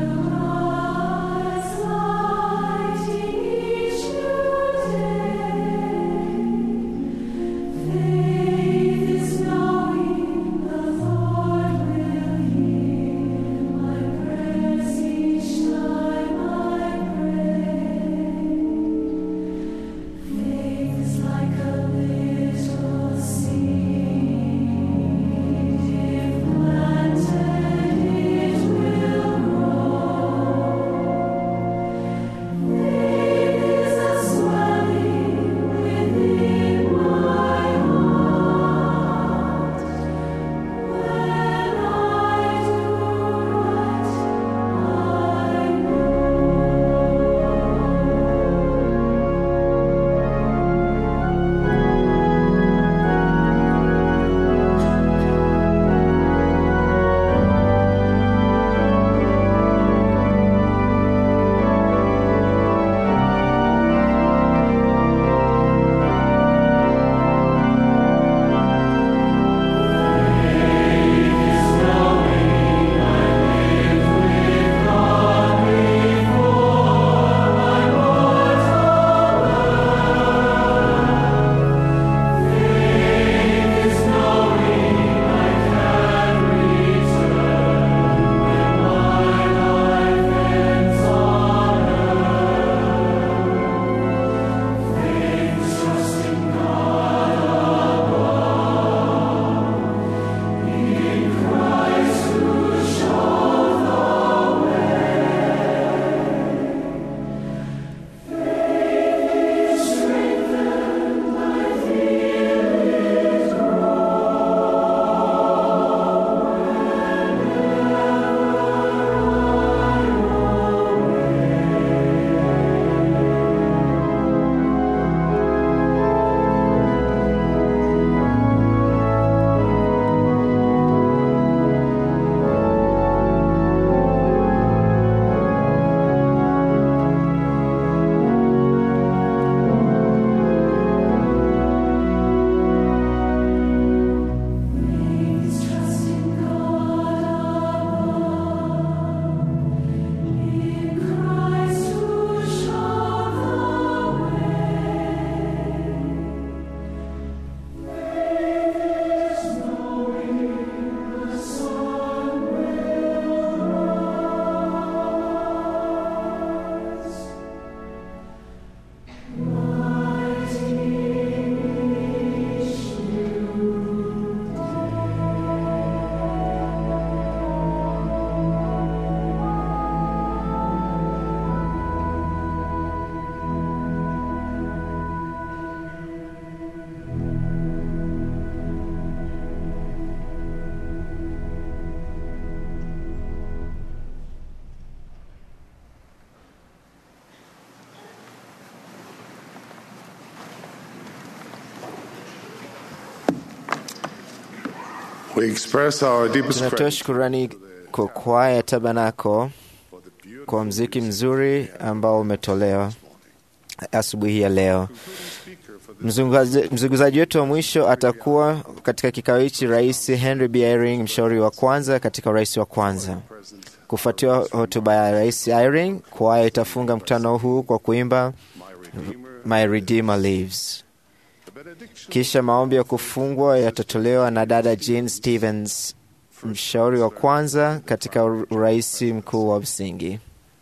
S13: We express our deepest
S2: Tunatoa
S13: gratitude
S2: shukurani kwa kwaya Tabanako kwa mziki mzuri ambao umetolewa asubuhi ya leo. Mzungumzaji wetu wa mwisho atakuwa katika kikao hichi Rais Henry B. Eyring, mshauri wa kwanza katika urais wa kwanza. Kufuatia hotuba ya Rais Eyring, kwaya itafunga mkutano huu kwa kuimba My Redeemer Lives. Kisha maombi ya kufungwa yatatolewa na dada Jean Stevens, mshauri wa kwanza katika urais mkuu wa msingi.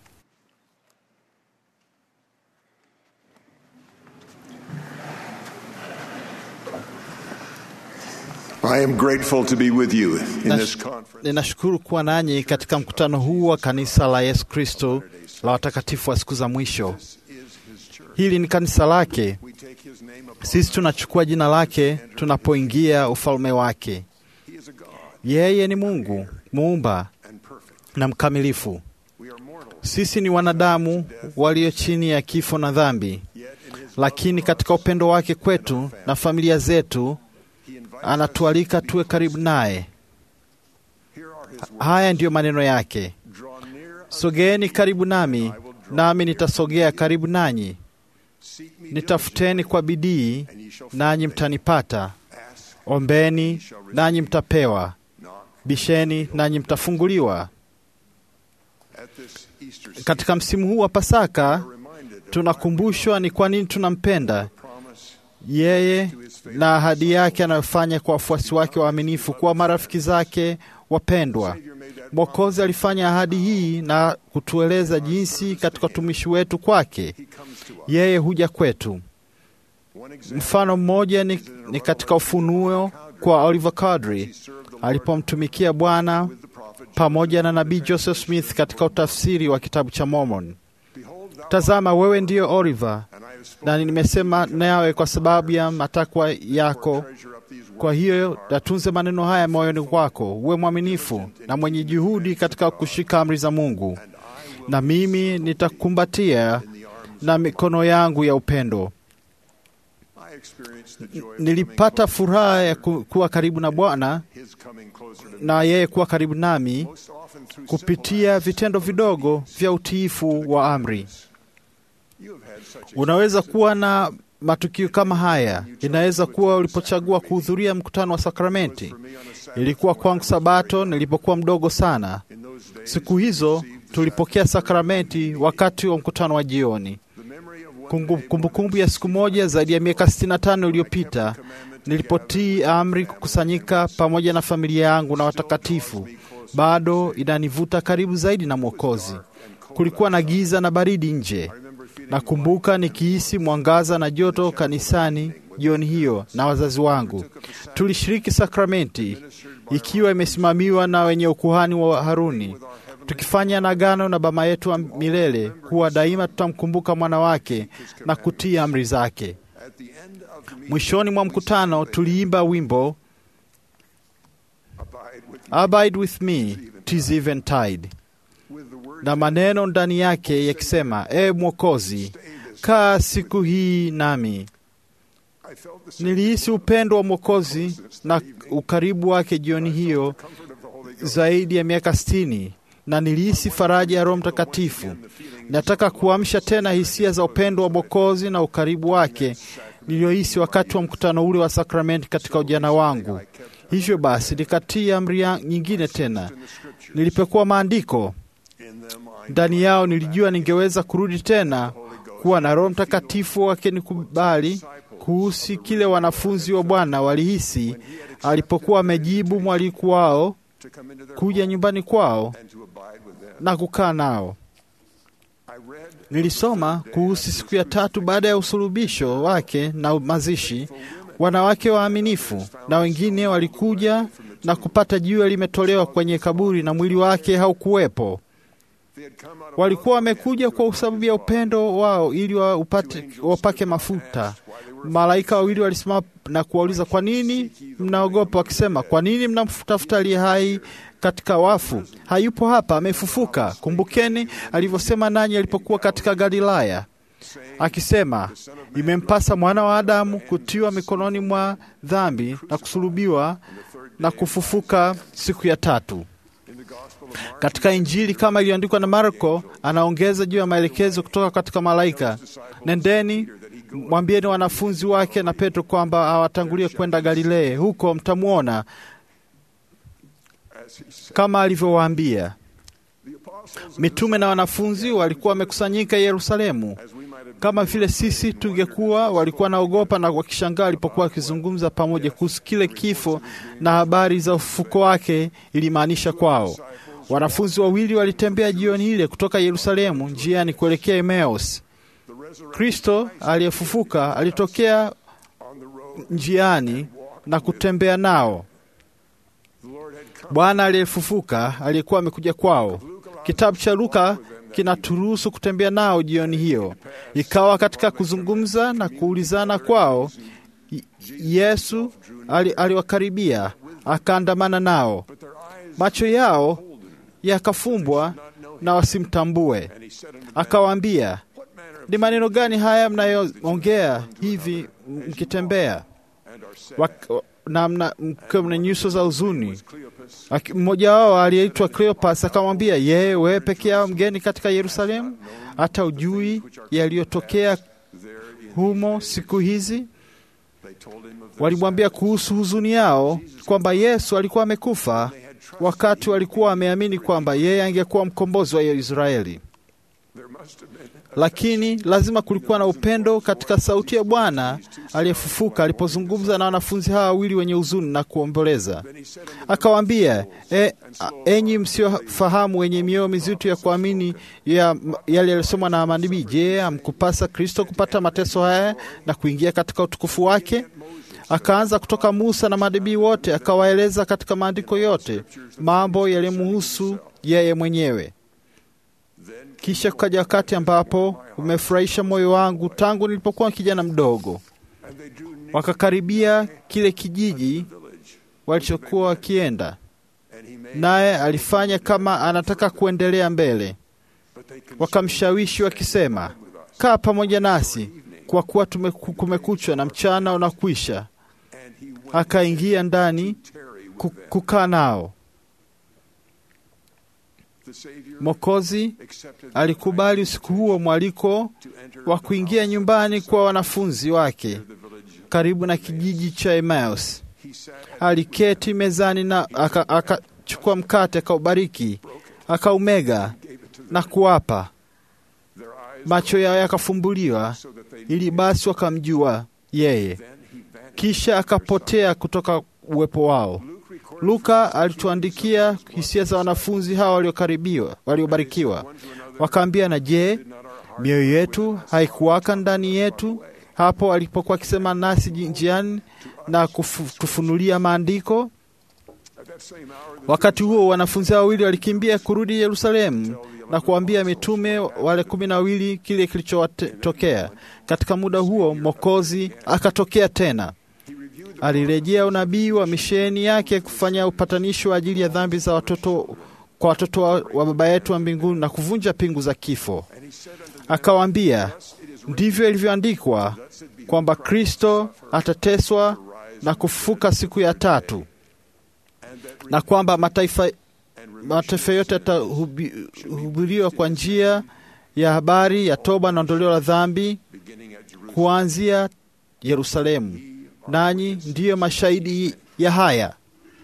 S3: I am grateful to be with you in this conference.
S8: Ninashukuru kuwa nanyi katika mkutano huu wa kanisa la Yesu Kristo la watakatifu wa siku za mwisho. Hili ni kanisa lake. Sisi tunachukua jina lake tunapoingia ufalme wake. Yeye ni Mungu muumba na mkamilifu. Sisi ni wanadamu walio chini ya kifo na dhambi, lakini katika upendo wake kwetu na familia zetu anatualika tuwe karibu naye. Haya ndiyo maneno yake: sogeeni karibu nami, nami nitasogea karibu nanyi. Nitafuteni kwa bidii, nanyi mtanipata. Ombeni, nanyi mtapewa. Bisheni, nanyi mtafunguliwa. Katika msimu huu wa Pasaka tunakumbushwa ni kwa nini tunampenda yeye na ahadi yake anayofanya kwa wafuasi wake waaminifu kuwa marafiki zake wapendwa. Mwokozi alifanya ahadi hii na kutueleza jinsi katika utumishi wetu kwake yeye huja kwetu. Mfano mmoja ni, ni katika Ufunuo kwa Oliver Cowdery alipomtumikia Bwana pamoja na nabii Joseph Smith katika utafsiri wa kitabu cha Mormon. Tazama, wewe ndiyo Oliver, na nimesema nawe kwa sababu ya matakwa yako. Kwa hiyo yatunze maneno haya moyoni kwako, uwe mwaminifu na mwenye juhudi katika kushika amri za Mungu, na mimi nitakumbatia na mikono yangu ya upendo. Nilipata furaha ya ku, kuwa karibu na Bwana na yeye kuwa karibu nami kupitia vitendo vidogo vya utiifu wa amri. Unaweza kuwa na matukio kama haya. Inaweza kuwa ulipochagua kuhudhuria mkutano wa sakramenti. Ilikuwa kwangu Sabato nilipokuwa mdogo sana. Siku hizo tulipokea sakramenti wakati wa mkutano wa jioni. Kumbukumbu kumbu ya siku moja zaidi ya miaka sitini na tano iliyopita nilipotii amri kukusanyika pamoja na familia yangu na watakatifu bado inanivuta karibu zaidi na Mwokozi. Kulikuwa na giza na baridi nje. Nakumbuka nikihisi mwangaza na joto kanisani jioni hiyo na wazazi wangu. Tulishiriki sakramenti ikiwa imesimamiwa na wenye ukuhani wa Haruni, tukifanya na agano na Baba yetu wa milele kuwa daima tutamkumbuka mwana wake na kutii amri zake. Mwishoni mwa mkutano tuliimba wimbo Abide with me, 'tis eventide, na maneno ndani yake yakisema, E Mwokozi, kaa siku hii nami. Nilihisi upendo wa Mwokozi na ukaribu wake jioni hiyo zaidi ya miaka sitini, na nilihisi faraja ya Roho Mtakatifu. Nataka kuamsha tena hisia za upendo wa Mwokozi na ukaribu wake niliohisi wakati wa mkutano ule wa sakramenti katika ujana wangu. Hivyo basi nikatii amri nyingine tena. Nilipokuwa maandiko ndani yao, nilijua ningeweza kurudi tena kuwa na Roho Mtakatifu wake nikubali kuhusu kile wanafunzi wa Bwana walihisi alipokuwa amejibu mwaliko wao kuja nyumbani kwao na kukaa nao. Nilisoma kuhusu siku ya tatu baada ya usulubisho wake na mazishi, wanawake waaminifu na wengine walikuja na kupata jiwe limetolewa kwenye kaburi na mwili wake haukuwepo. Walikuwa wamekuja kwa sababu ya upendo wao ili waupate, wapake mafuta. Malaika wawili walisimama na kuwauliza, kwa nini mnaogopa? Wakisema, kwa nini mnamtafuta aliye hai katika wafu? Hayupo hapa, amefufuka. Kumbukeni alivyosema nanyi alipokuwa katika Galilaya, akisema, imempasa mwana wa Adamu kutiwa mikononi mwa dhambi na kusulubiwa na kufufuka siku ya tatu. Katika Injili kama iliyoandikwa na Marko, anaongeza juu ya maelekezo kutoka katika malaika: nendeni mwambieni wanafunzi wake na Petro kwamba awatangulie kwenda Galilea, huko mtamwona kama alivyowaambia. Mitume na wanafunzi walikuwa wamekusanyika Yerusalemu. Kama vile sisi tungekuwa, walikuwa naogopa na wakishangaa alipokuwa akizungumza pamoja kuhusu kile kifo na habari za ufufuko wake ilimaanisha kwao. Wanafunzi wawili walitembea jioni ile kutoka Yerusalemu njiani kuelekea Emmaus. Kristo aliyefufuka alitokea njiani na kutembea nao. Bwana aliyefufuka aliyekuwa amekuja kwao. Kitabu cha Luka kinaturuhusu kutembea nao jioni hiyo. Ikawa katika kuzungumza na kuulizana kwao, Yesu aliwakaribia akaandamana nao. Macho yao yakafumbwa na wasimtambue. Akawaambia, ni maneno gani haya mnayoongea hivi mkitembea na mna mna nyuso za huzuni? Mmoja wao aliyeitwa Cleopas akamwambia, yeye wewe peke yao mgeni katika Yerusalemu, hata ujui yaliyotokea humo siku hizi? Walimwambia kuhusu huzuni yao kwamba Yesu alikuwa amekufa, wakati walikuwa wameamini kwamba yeye angekuwa mkombozi wa Israeli. Lakini lazima kulikuwa na upendo katika sauti ya Bwana aliyefufuka alipozungumza na wanafunzi hawa wawili wenye huzuni na kuomboleza. Akawaambia, e, enyi msiofahamu wenye mioyo mizito ya kuamini ya yale yalisomwa na manabii, je, hamkupasa Kristo kupata mateso haya na kuingia katika utukufu wake? Akaanza kutoka Musa na manabii wote, akawaeleza katika maandiko yote mambo yaliyomhusu yeye mwenyewe. Kisha kukaja wakati ambapo umefurahisha moyo wangu tangu nilipokuwa kijana mdogo. Wakakaribia kile kijiji walichokuwa wakienda, naye alifanya kama anataka kuendelea mbele. Wakamshawishi wakisema, kaa pamoja nasi kwa kuwa kumekuchwa na mchana unakwisha. Akaingia ndani kukaa nao. Mwokozi alikubali usiku huo mwaliko wa kuingia nyumbani kwa wanafunzi wake karibu na kijiji cha Emmaus. Aliketi mezani na akachukua aka mkate, akaubariki, akaumega na kuwapa. Macho yao yakafumbuliwa ili basi wakamjua yeye. Kisha akapotea kutoka uwepo wao. Luka alituandikia hisia za wanafunzi hawa waliokaribiwa, waliobarikiwa. Wakaambia, na je, mioyo yetu haikuwaka ndani yetu hapo alipokuwa akisema nasi njiani na kufunulia maandiko? Wakati huo wanafunzi hao wawili walikimbia kurudi Yerusalemu na kuambia mitume wale kumi na wawili kile kilichotokea. Katika muda huo Mwokozi akatokea tena. Alirejea unabii wa misheni yake kufanya upatanisho wa ajili ya dhambi za watoto kwa watoto wa, wa Baba yetu wa mbinguni na kuvunja pingu za kifo. Akawaambia, ndivyo ilivyoandikwa kwamba Kristo atateswa na kufufuka siku ya tatu, na kwamba mataifa mataifa yote yatahubiriwa kwa njia ya habari ya toba na ondoleo la dhambi kuanzia Yerusalemu. Nanyi ndiyo mashahidi ya haya.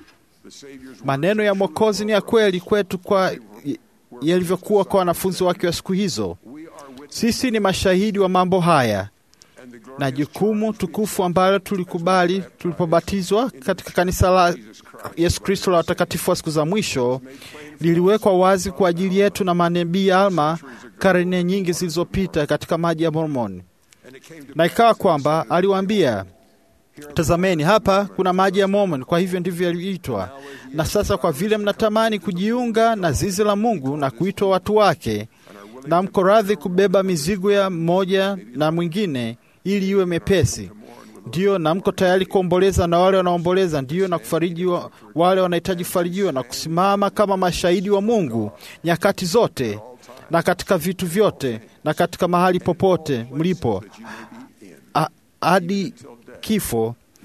S8: Maneno ya Mwokozi ni ya kweli kwetu kwa yalivyokuwa kwa wanafunzi wake wa siku hizo. Sisi ni mashahidi wa mambo haya, na jukumu tukufu ambalo tulikubali tulipobatizwa katika kanisa la Yesu Kristo la watakatifu wa siku za mwisho liliwekwa wazi kwa ajili yetu na manabii Alma karne nyingi zilizopita katika maji ya Mormoni. Na ikawa kwamba aliwaambia, tazameni, hapa kuna maji ya Mormon, kwa hivyo ndivyo yaliitwa. Na sasa kwa vile mnatamani kujiunga na zizi la Mungu na kuitwa watu wake, na mko radhi kubeba mizigo ya mmoja na mwingine ili iwe mepesi, ndiyo, na mko tayari kuomboleza na wale wanaomboleza, ndiyo, na kufariji wale wanahitaji kufarijiwa, na kusimama kama mashahidi wa Mungu nyakati zote na katika vitu vyote na katika mahali popote mlipo hadi kifo,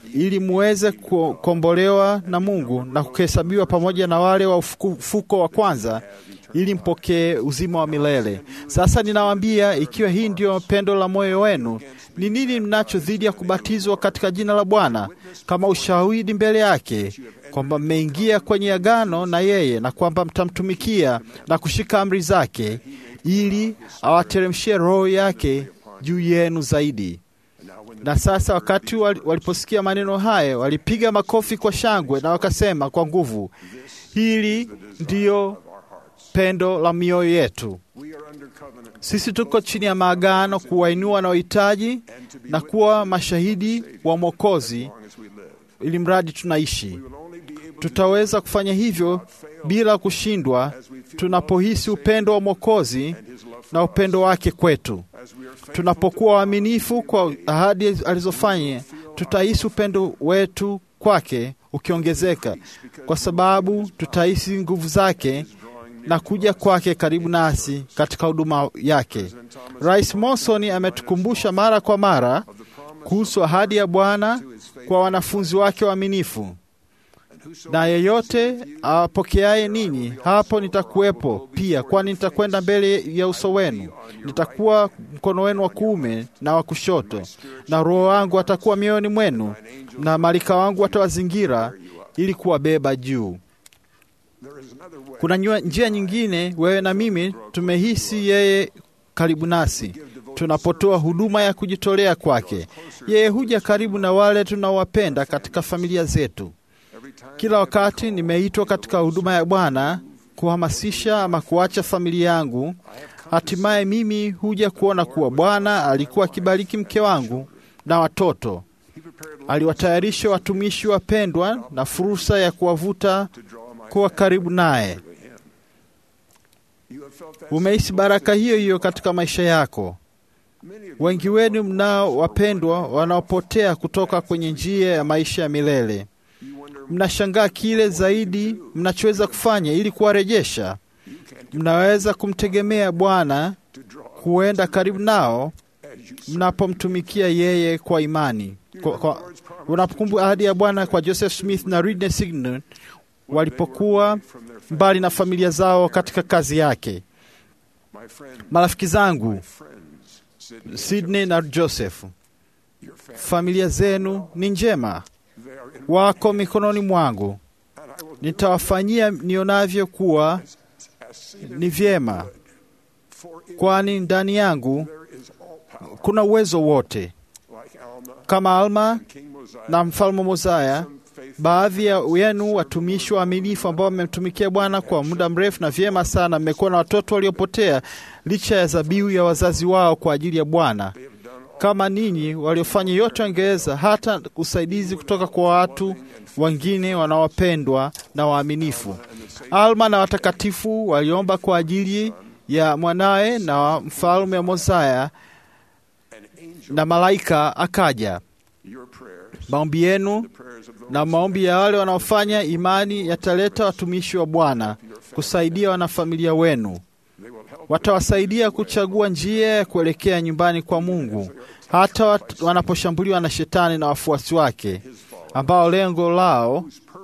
S8: ili muweze kukombolewa na Mungu na kuhesabiwa pamoja na wale wa ufufuko wa kwanza, ili mpokee uzima wa milele. Sasa ninawaambia, ikiwa hii ndio pendo la moyo wenu, ni nini mnacho dhidi ya kubatizwa katika jina la Bwana kama ushahidi mbele yake kwamba mmeingia kwenye agano na yeye na kwamba mtamtumikia na kushika amri zake, ili awateremshie roho yake juu yenu zaidi. Na sasa wakati waliposikia maneno haya, walipiga makofi kwa shangwe na wakasema kwa nguvu, hili ndiyo pendo la mioyo yetu. Sisi tuko chini ya maagano kuwainua na wahitaji na kuwa mashahidi wa Mwokozi, ili mradi tunaishi. Tutaweza kufanya hivyo bila kushindwa tunapohisi upendo wa Mwokozi na upendo wake kwetu. Tunapokuwa waaminifu kwa ahadi alizofanya, tutahisi upendo wetu kwake ukiongezeka, kwa sababu tutahisi nguvu zake na kuja kwake karibu nasi katika huduma yake. Rais Monson ametukumbusha mara kwa mara kuhusu ahadi ya Bwana kwa wanafunzi wake waaminifu. Na yeyote awapokeaye ninyi, hapo nitakuwepo pia, kwani nitakwenda mbele ya uso wenu. Nitakuwa mkono wenu wa kuume na wa kushoto, na Roho wangu atakuwa mioyoni mwenu, na malaika wangu watawazingira ili kuwabeba juu. Kuna njia nyingine wewe na mimi tumehisi yeye karibu nasi tunapotoa huduma ya kujitolea kwake. Yeye huja karibu na wale tunaowapenda katika familia zetu. Kila wakati nimeitwa katika huduma ya Bwana kuhamasisha ama kuacha familia yangu, hatimaye mimi huja kuona kuwa Bwana alikuwa akibariki mke wangu na watoto. Aliwatayarisha watumishi wapendwa na fursa ya kuwavuta kuwa karibu naye. Umehisi baraka hiyo hiyo katika maisha yako. Wengi wenu mnao wapendwa wanaopotea kutoka kwenye njia ya maisha ya milele. Mnashangaa kile zaidi mnachoweza kufanya ili kuwarejesha. Mnaweza kumtegemea Bwana kuenda karibu nao mnapomtumikia yeye kwa imani. Kwa, kwa, unapokumbuka ahadi ya Bwana kwa Joseph Smith na Ridley Signon walipokuwa mbali na familia zao katika kazi yake. Marafiki zangu Sydney na Joseph, familia zenu ni njema, wako mikononi mwangu. Nitawafanyia nionavyo kuwa ni vyema, kwani ndani yangu kuna uwezo wote. Kama Alma na mfalme Mosiah, baadhi ya yenu watumishi waaminifu ambao mmemtumikia Bwana kwa muda mrefu na vyema sana, mmekuwa na watoto waliopotea licha ya dhabihu ya wazazi wao kwa ajili ya Bwana. Kama ninyi waliofanya yote wangeweza, hata usaidizi kutoka kwa watu wengine wanaopendwa na waaminifu. Alma na watakatifu waliomba kwa ajili ya mwanawe na mfalme Mosiah, na malaika akaja. Maombi yenu na maombi ya wale wanaofanya imani yataleta watumishi wa Bwana kusaidia wanafamilia wenu. Watawasaidia kuchagua njia ya kuelekea nyumbani kwa Mungu, hata wanaposhambuliwa na shetani na wafuasi wake, ambao lengo lao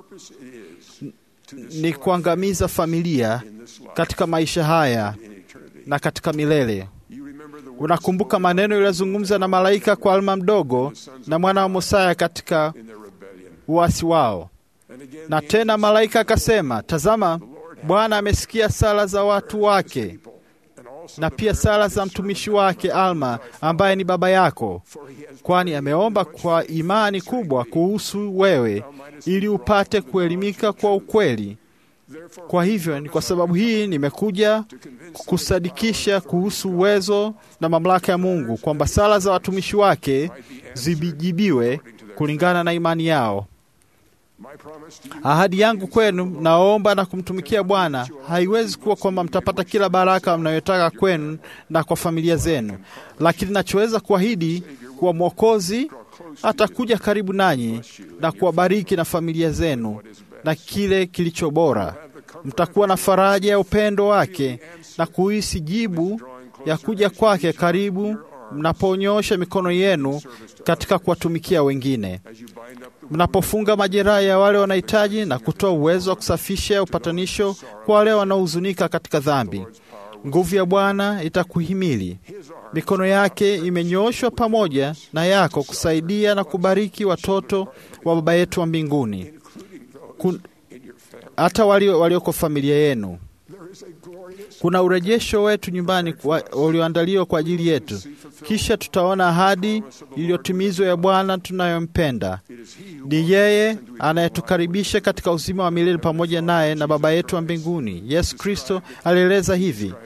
S8: ni kuangamiza familia katika maisha haya na katika milele. Unakumbuka maneno yaliyozungumza na malaika kwa Alma mdogo na mwana wa Mosiah katika uasi wao. Na tena malaika akasema, tazama, Bwana amesikia sala za watu wake na pia sala za mtumishi wake Alma ambaye ni baba yako, kwani ameomba kwa imani kubwa kuhusu wewe ili upate kuelimika kwa ukweli. Kwa hivyo ni kwa sababu hii nimekuja kukusadikisha kuhusu uwezo na mamlaka ya Mungu, kwamba sala za watumishi wake zijibiwe kulingana na imani yao. Ahadi yangu kwenu naomba na kumtumikia Bwana haiwezi kuwa kwamba mtapata kila baraka mnayotaka kwenu na kwa familia zenu, lakini nachoweza kuahidi kuwa Mwokozi atakuja karibu nanyi na kuwabariki na familia zenu na kile kilicho bora. Mtakuwa na faraja ya upendo wake na kuhisi jibu ya kuja kwake karibu mnaponyoosha mikono yenu katika kuwatumikia wengine, mnapofunga majeraha ya wale wanahitaji na kutoa uwezo wa kusafisha upatanisho kwa wale wanaohuzunika katika dhambi. Nguvu ya Bwana itakuhimili. Mikono yake imenyooshwa pamoja na yako kusaidia na kubariki watoto wa Baba yetu wa mbinguni, Kun, hata walio walioko familia yenu. Kuna urejesho wetu nyumbani ulioandaliwa kwa ajili yetu. Kisha tutaona ahadi iliyotimizwa ya Bwana tunayompenda. Ni yeye anayetukaribisha katika uzima wa milele pamoja naye na Baba yetu wa mbinguni. Yesu Kristo alieleza hivi: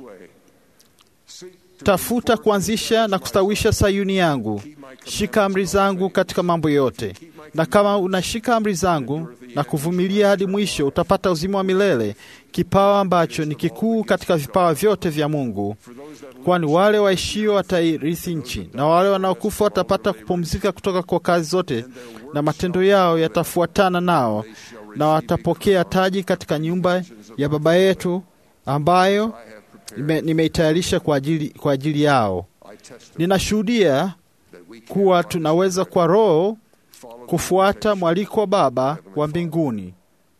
S8: tafuta kuanzisha na kustawisha Sayuni yangu, shika amri zangu katika mambo yote. Na kama unashika amri zangu na kuvumilia hadi mwisho, utapata uzima wa milele, kipawa ambacho ni kikuu katika vipawa vyote vya Mungu. Kwani wale waishio watairithi nchi, na wale wanaokufa watapata kupumzika kutoka kwa kazi zote, na matendo yao yatafuatana nao, na watapokea taji katika nyumba ya Baba yetu ambayo nimeitayarisha kwa ajili, kwa ajili yao. Ninashuhudia kuwa tunaweza kwa Roho kufuata mwaliko wa Baba wa mbinguni.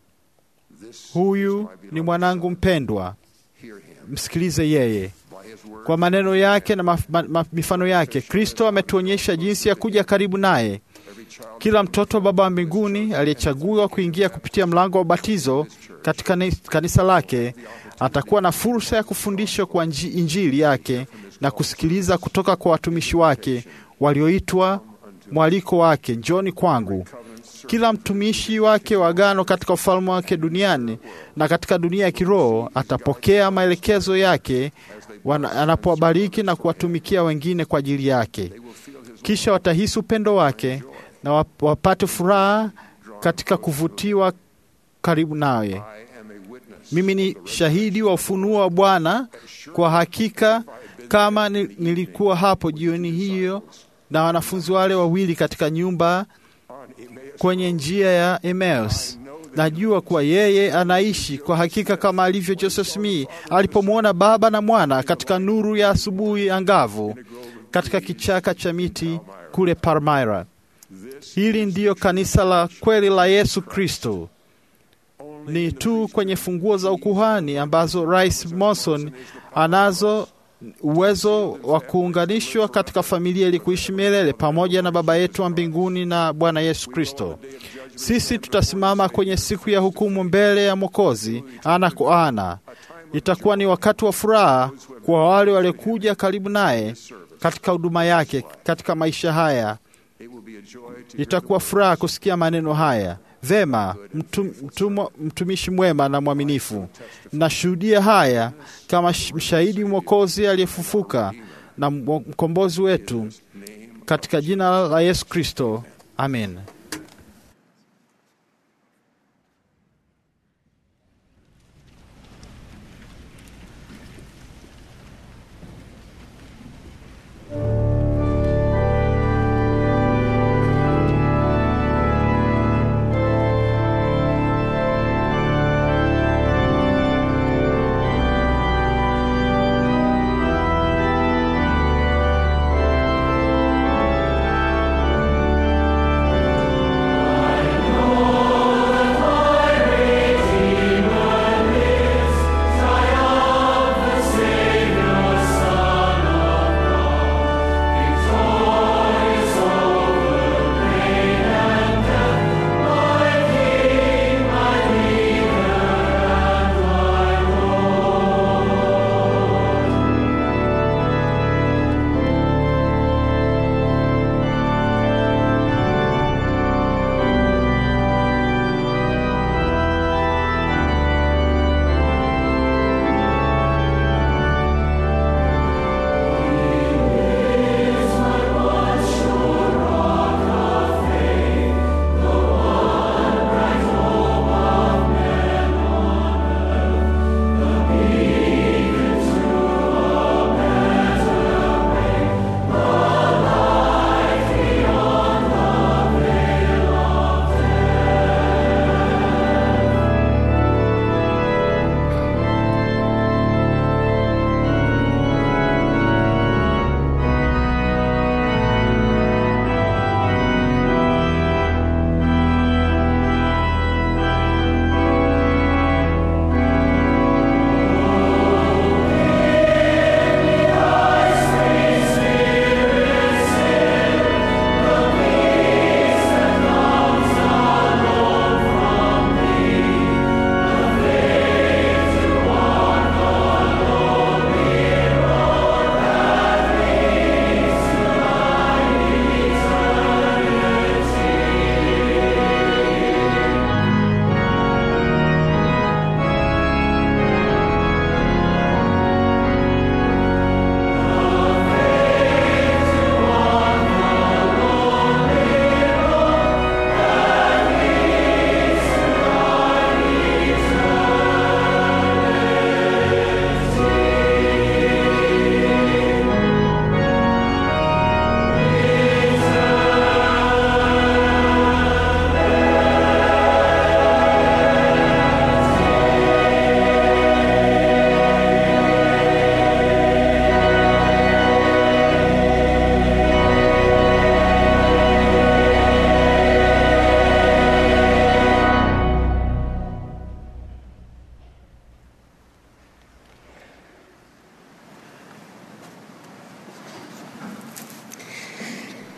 S8: Huyu ni mwanangu mpendwa, msikilize yeye. Kwa maneno yake na maf, ma, mifano yake, Kristo ametuonyesha jinsi ya kuja karibu naye. Kila mtoto wa Baba wa mbinguni aliyechagua kuingia kupitia mlango wa ubatizo katika kanisa lake atakuwa na fursa ya kufundishwa kwa Injili yake na kusikiliza kutoka kwa watumishi wake walioitwa mwaliko wake, njoni kwangu. Kila mtumishi wake wa agano katika ufalme wake duniani na katika dunia ya kiroho atapokea maelekezo yake anapowabariki na kuwatumikia wengine kwa ajili yake. Kisha watahisi upendo wake na wapate furaha katika kuvutiwa karibu nawe. Mimi ni shahidi wa ufunuo wa Bwana. Kwa hakika kama nilikuwa hapo jioni hiyo na wanafunzi wale wawili katika nyumba kwenye njia ya Emmaus, najua kuwa yeye anaishi kwa hakika kama alivyo Joseph Smith alipomwona Baba na Mwana katika nuru ya asubuhi angavu katika kichaka cha miti kule Palmyra. Hili ndiyo kanisa la kweli la Yesu Kristo. Ni tu kwenye funguo za ukuhani ambazo Rais Monson anazo uwezo wa kuunganishwa katika familia ili kuishi milele pamoja na Baba yetu wa mbinguni na Bwana Yesu Kristo. Sisi tutasimama kwenye siku ya hukumu mbele ya Mwokozi ana kwa ana. Itakuwa ni wakati wa furaha kwa wale waliokuja karibu naye katika huduma yake katika maisha haya. Itakuwa furaha kusikia maneno haya: vema, mtum, mtum, mtumishi mwema na mwaminifu. Nashuhudia haya kama mshahidi Mwokozi aliyefufuka na mkombozi wetu, katika jina la Yesu Kristo, amen.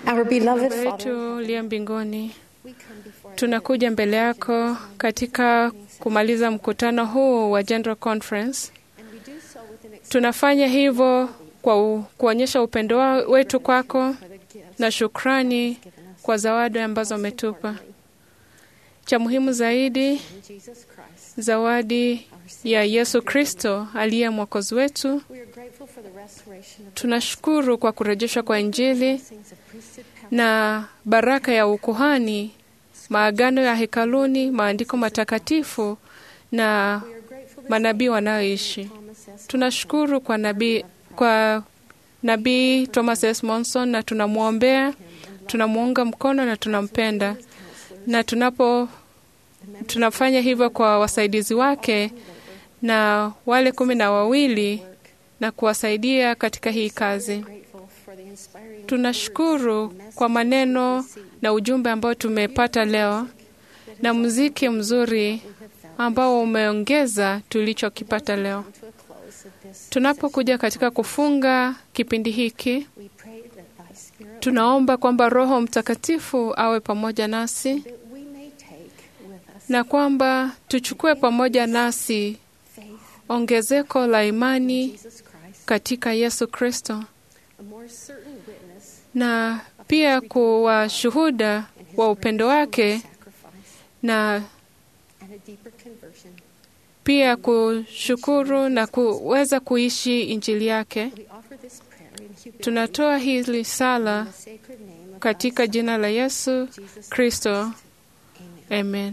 S13: Our beloved
S11: Baba yetu uliye mbinguni, tunakuja mbele yako katika kumaliza mkutano huu wa General Conference. Tunafanya hivyo kwa kuonyesha upendo wetu kwako na shukrani kwa zawadi ambazo umetupa. Cha muhimu zaidi, zawadi ya Yesu Kristo aliye mwokozi wetu. Tunashukuru kwa kurejeshwa kwa Injili na baraka ya ukuhani, maagano ya hekaluni, maandiko matakatifu na manabii wanaoishi. Tunashukuru kwa nabii kwa nabii Thomas S. Monson, na tunamwombea, tunamuunga mkono na tunampenda, na tunapo tunafanya hivyo kwa wasaidizi wake na wale kumi na wawili na kuwasaidia katika hii kazi. Tunashukuru kwa maneno na ujumbe ambao tumepata leo na muziki mzuri ambao umeongeza tulichokipata leo. Tunapokuja katika kufunga kipindi hiki, tunaomba kwamba Roho Mtakatifu awe pamoja nasi na kwamba tuchukue pamoja nasi ongezeko la imani katika Yesu Kristo na pia kuwa shuhuda wa upendo wake na pia kushukuru na kuweza kuishi Injili yake. Tunatoa hili sala katika jina la Yesu Kristo. Amen.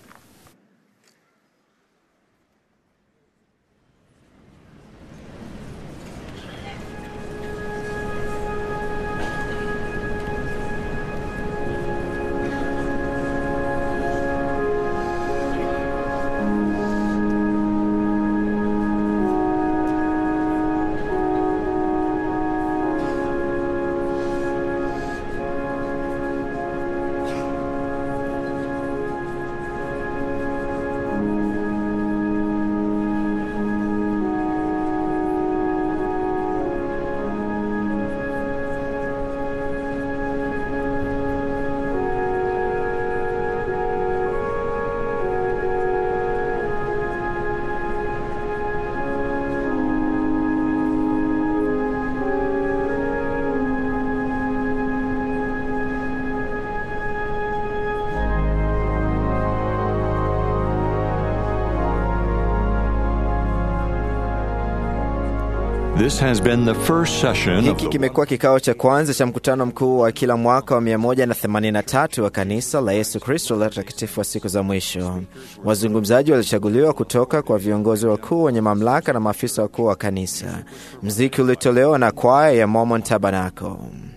S1: This has been the first session of
S2: Hiki kimekuwa kikao cha kwanza cha mkutano mkuu wa kila mwaka wa mia moja na themanini na tatu wa kanisa la Yesu Kristo la Takatifu wa siku za mwisho. Wazungumzaji walichaguliwa kutoka kwa viongozi wakuu wenye mamlaka na maafisa wakuu wa kanisa. Muziki ulitolewa na kwaya ya Mormon Tabernacle.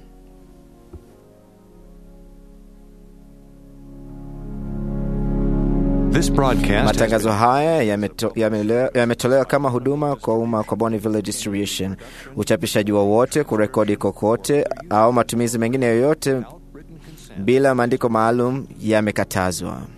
S1: this broadcast.
S2: Matangazo haya yametolewa yame kama huduma kwa umma kwa Bonneville Distribution. Uchapishaji wowote, kurekodi kokote au matumizi mengine yoyote bila maandiko maalum yamekatazwa.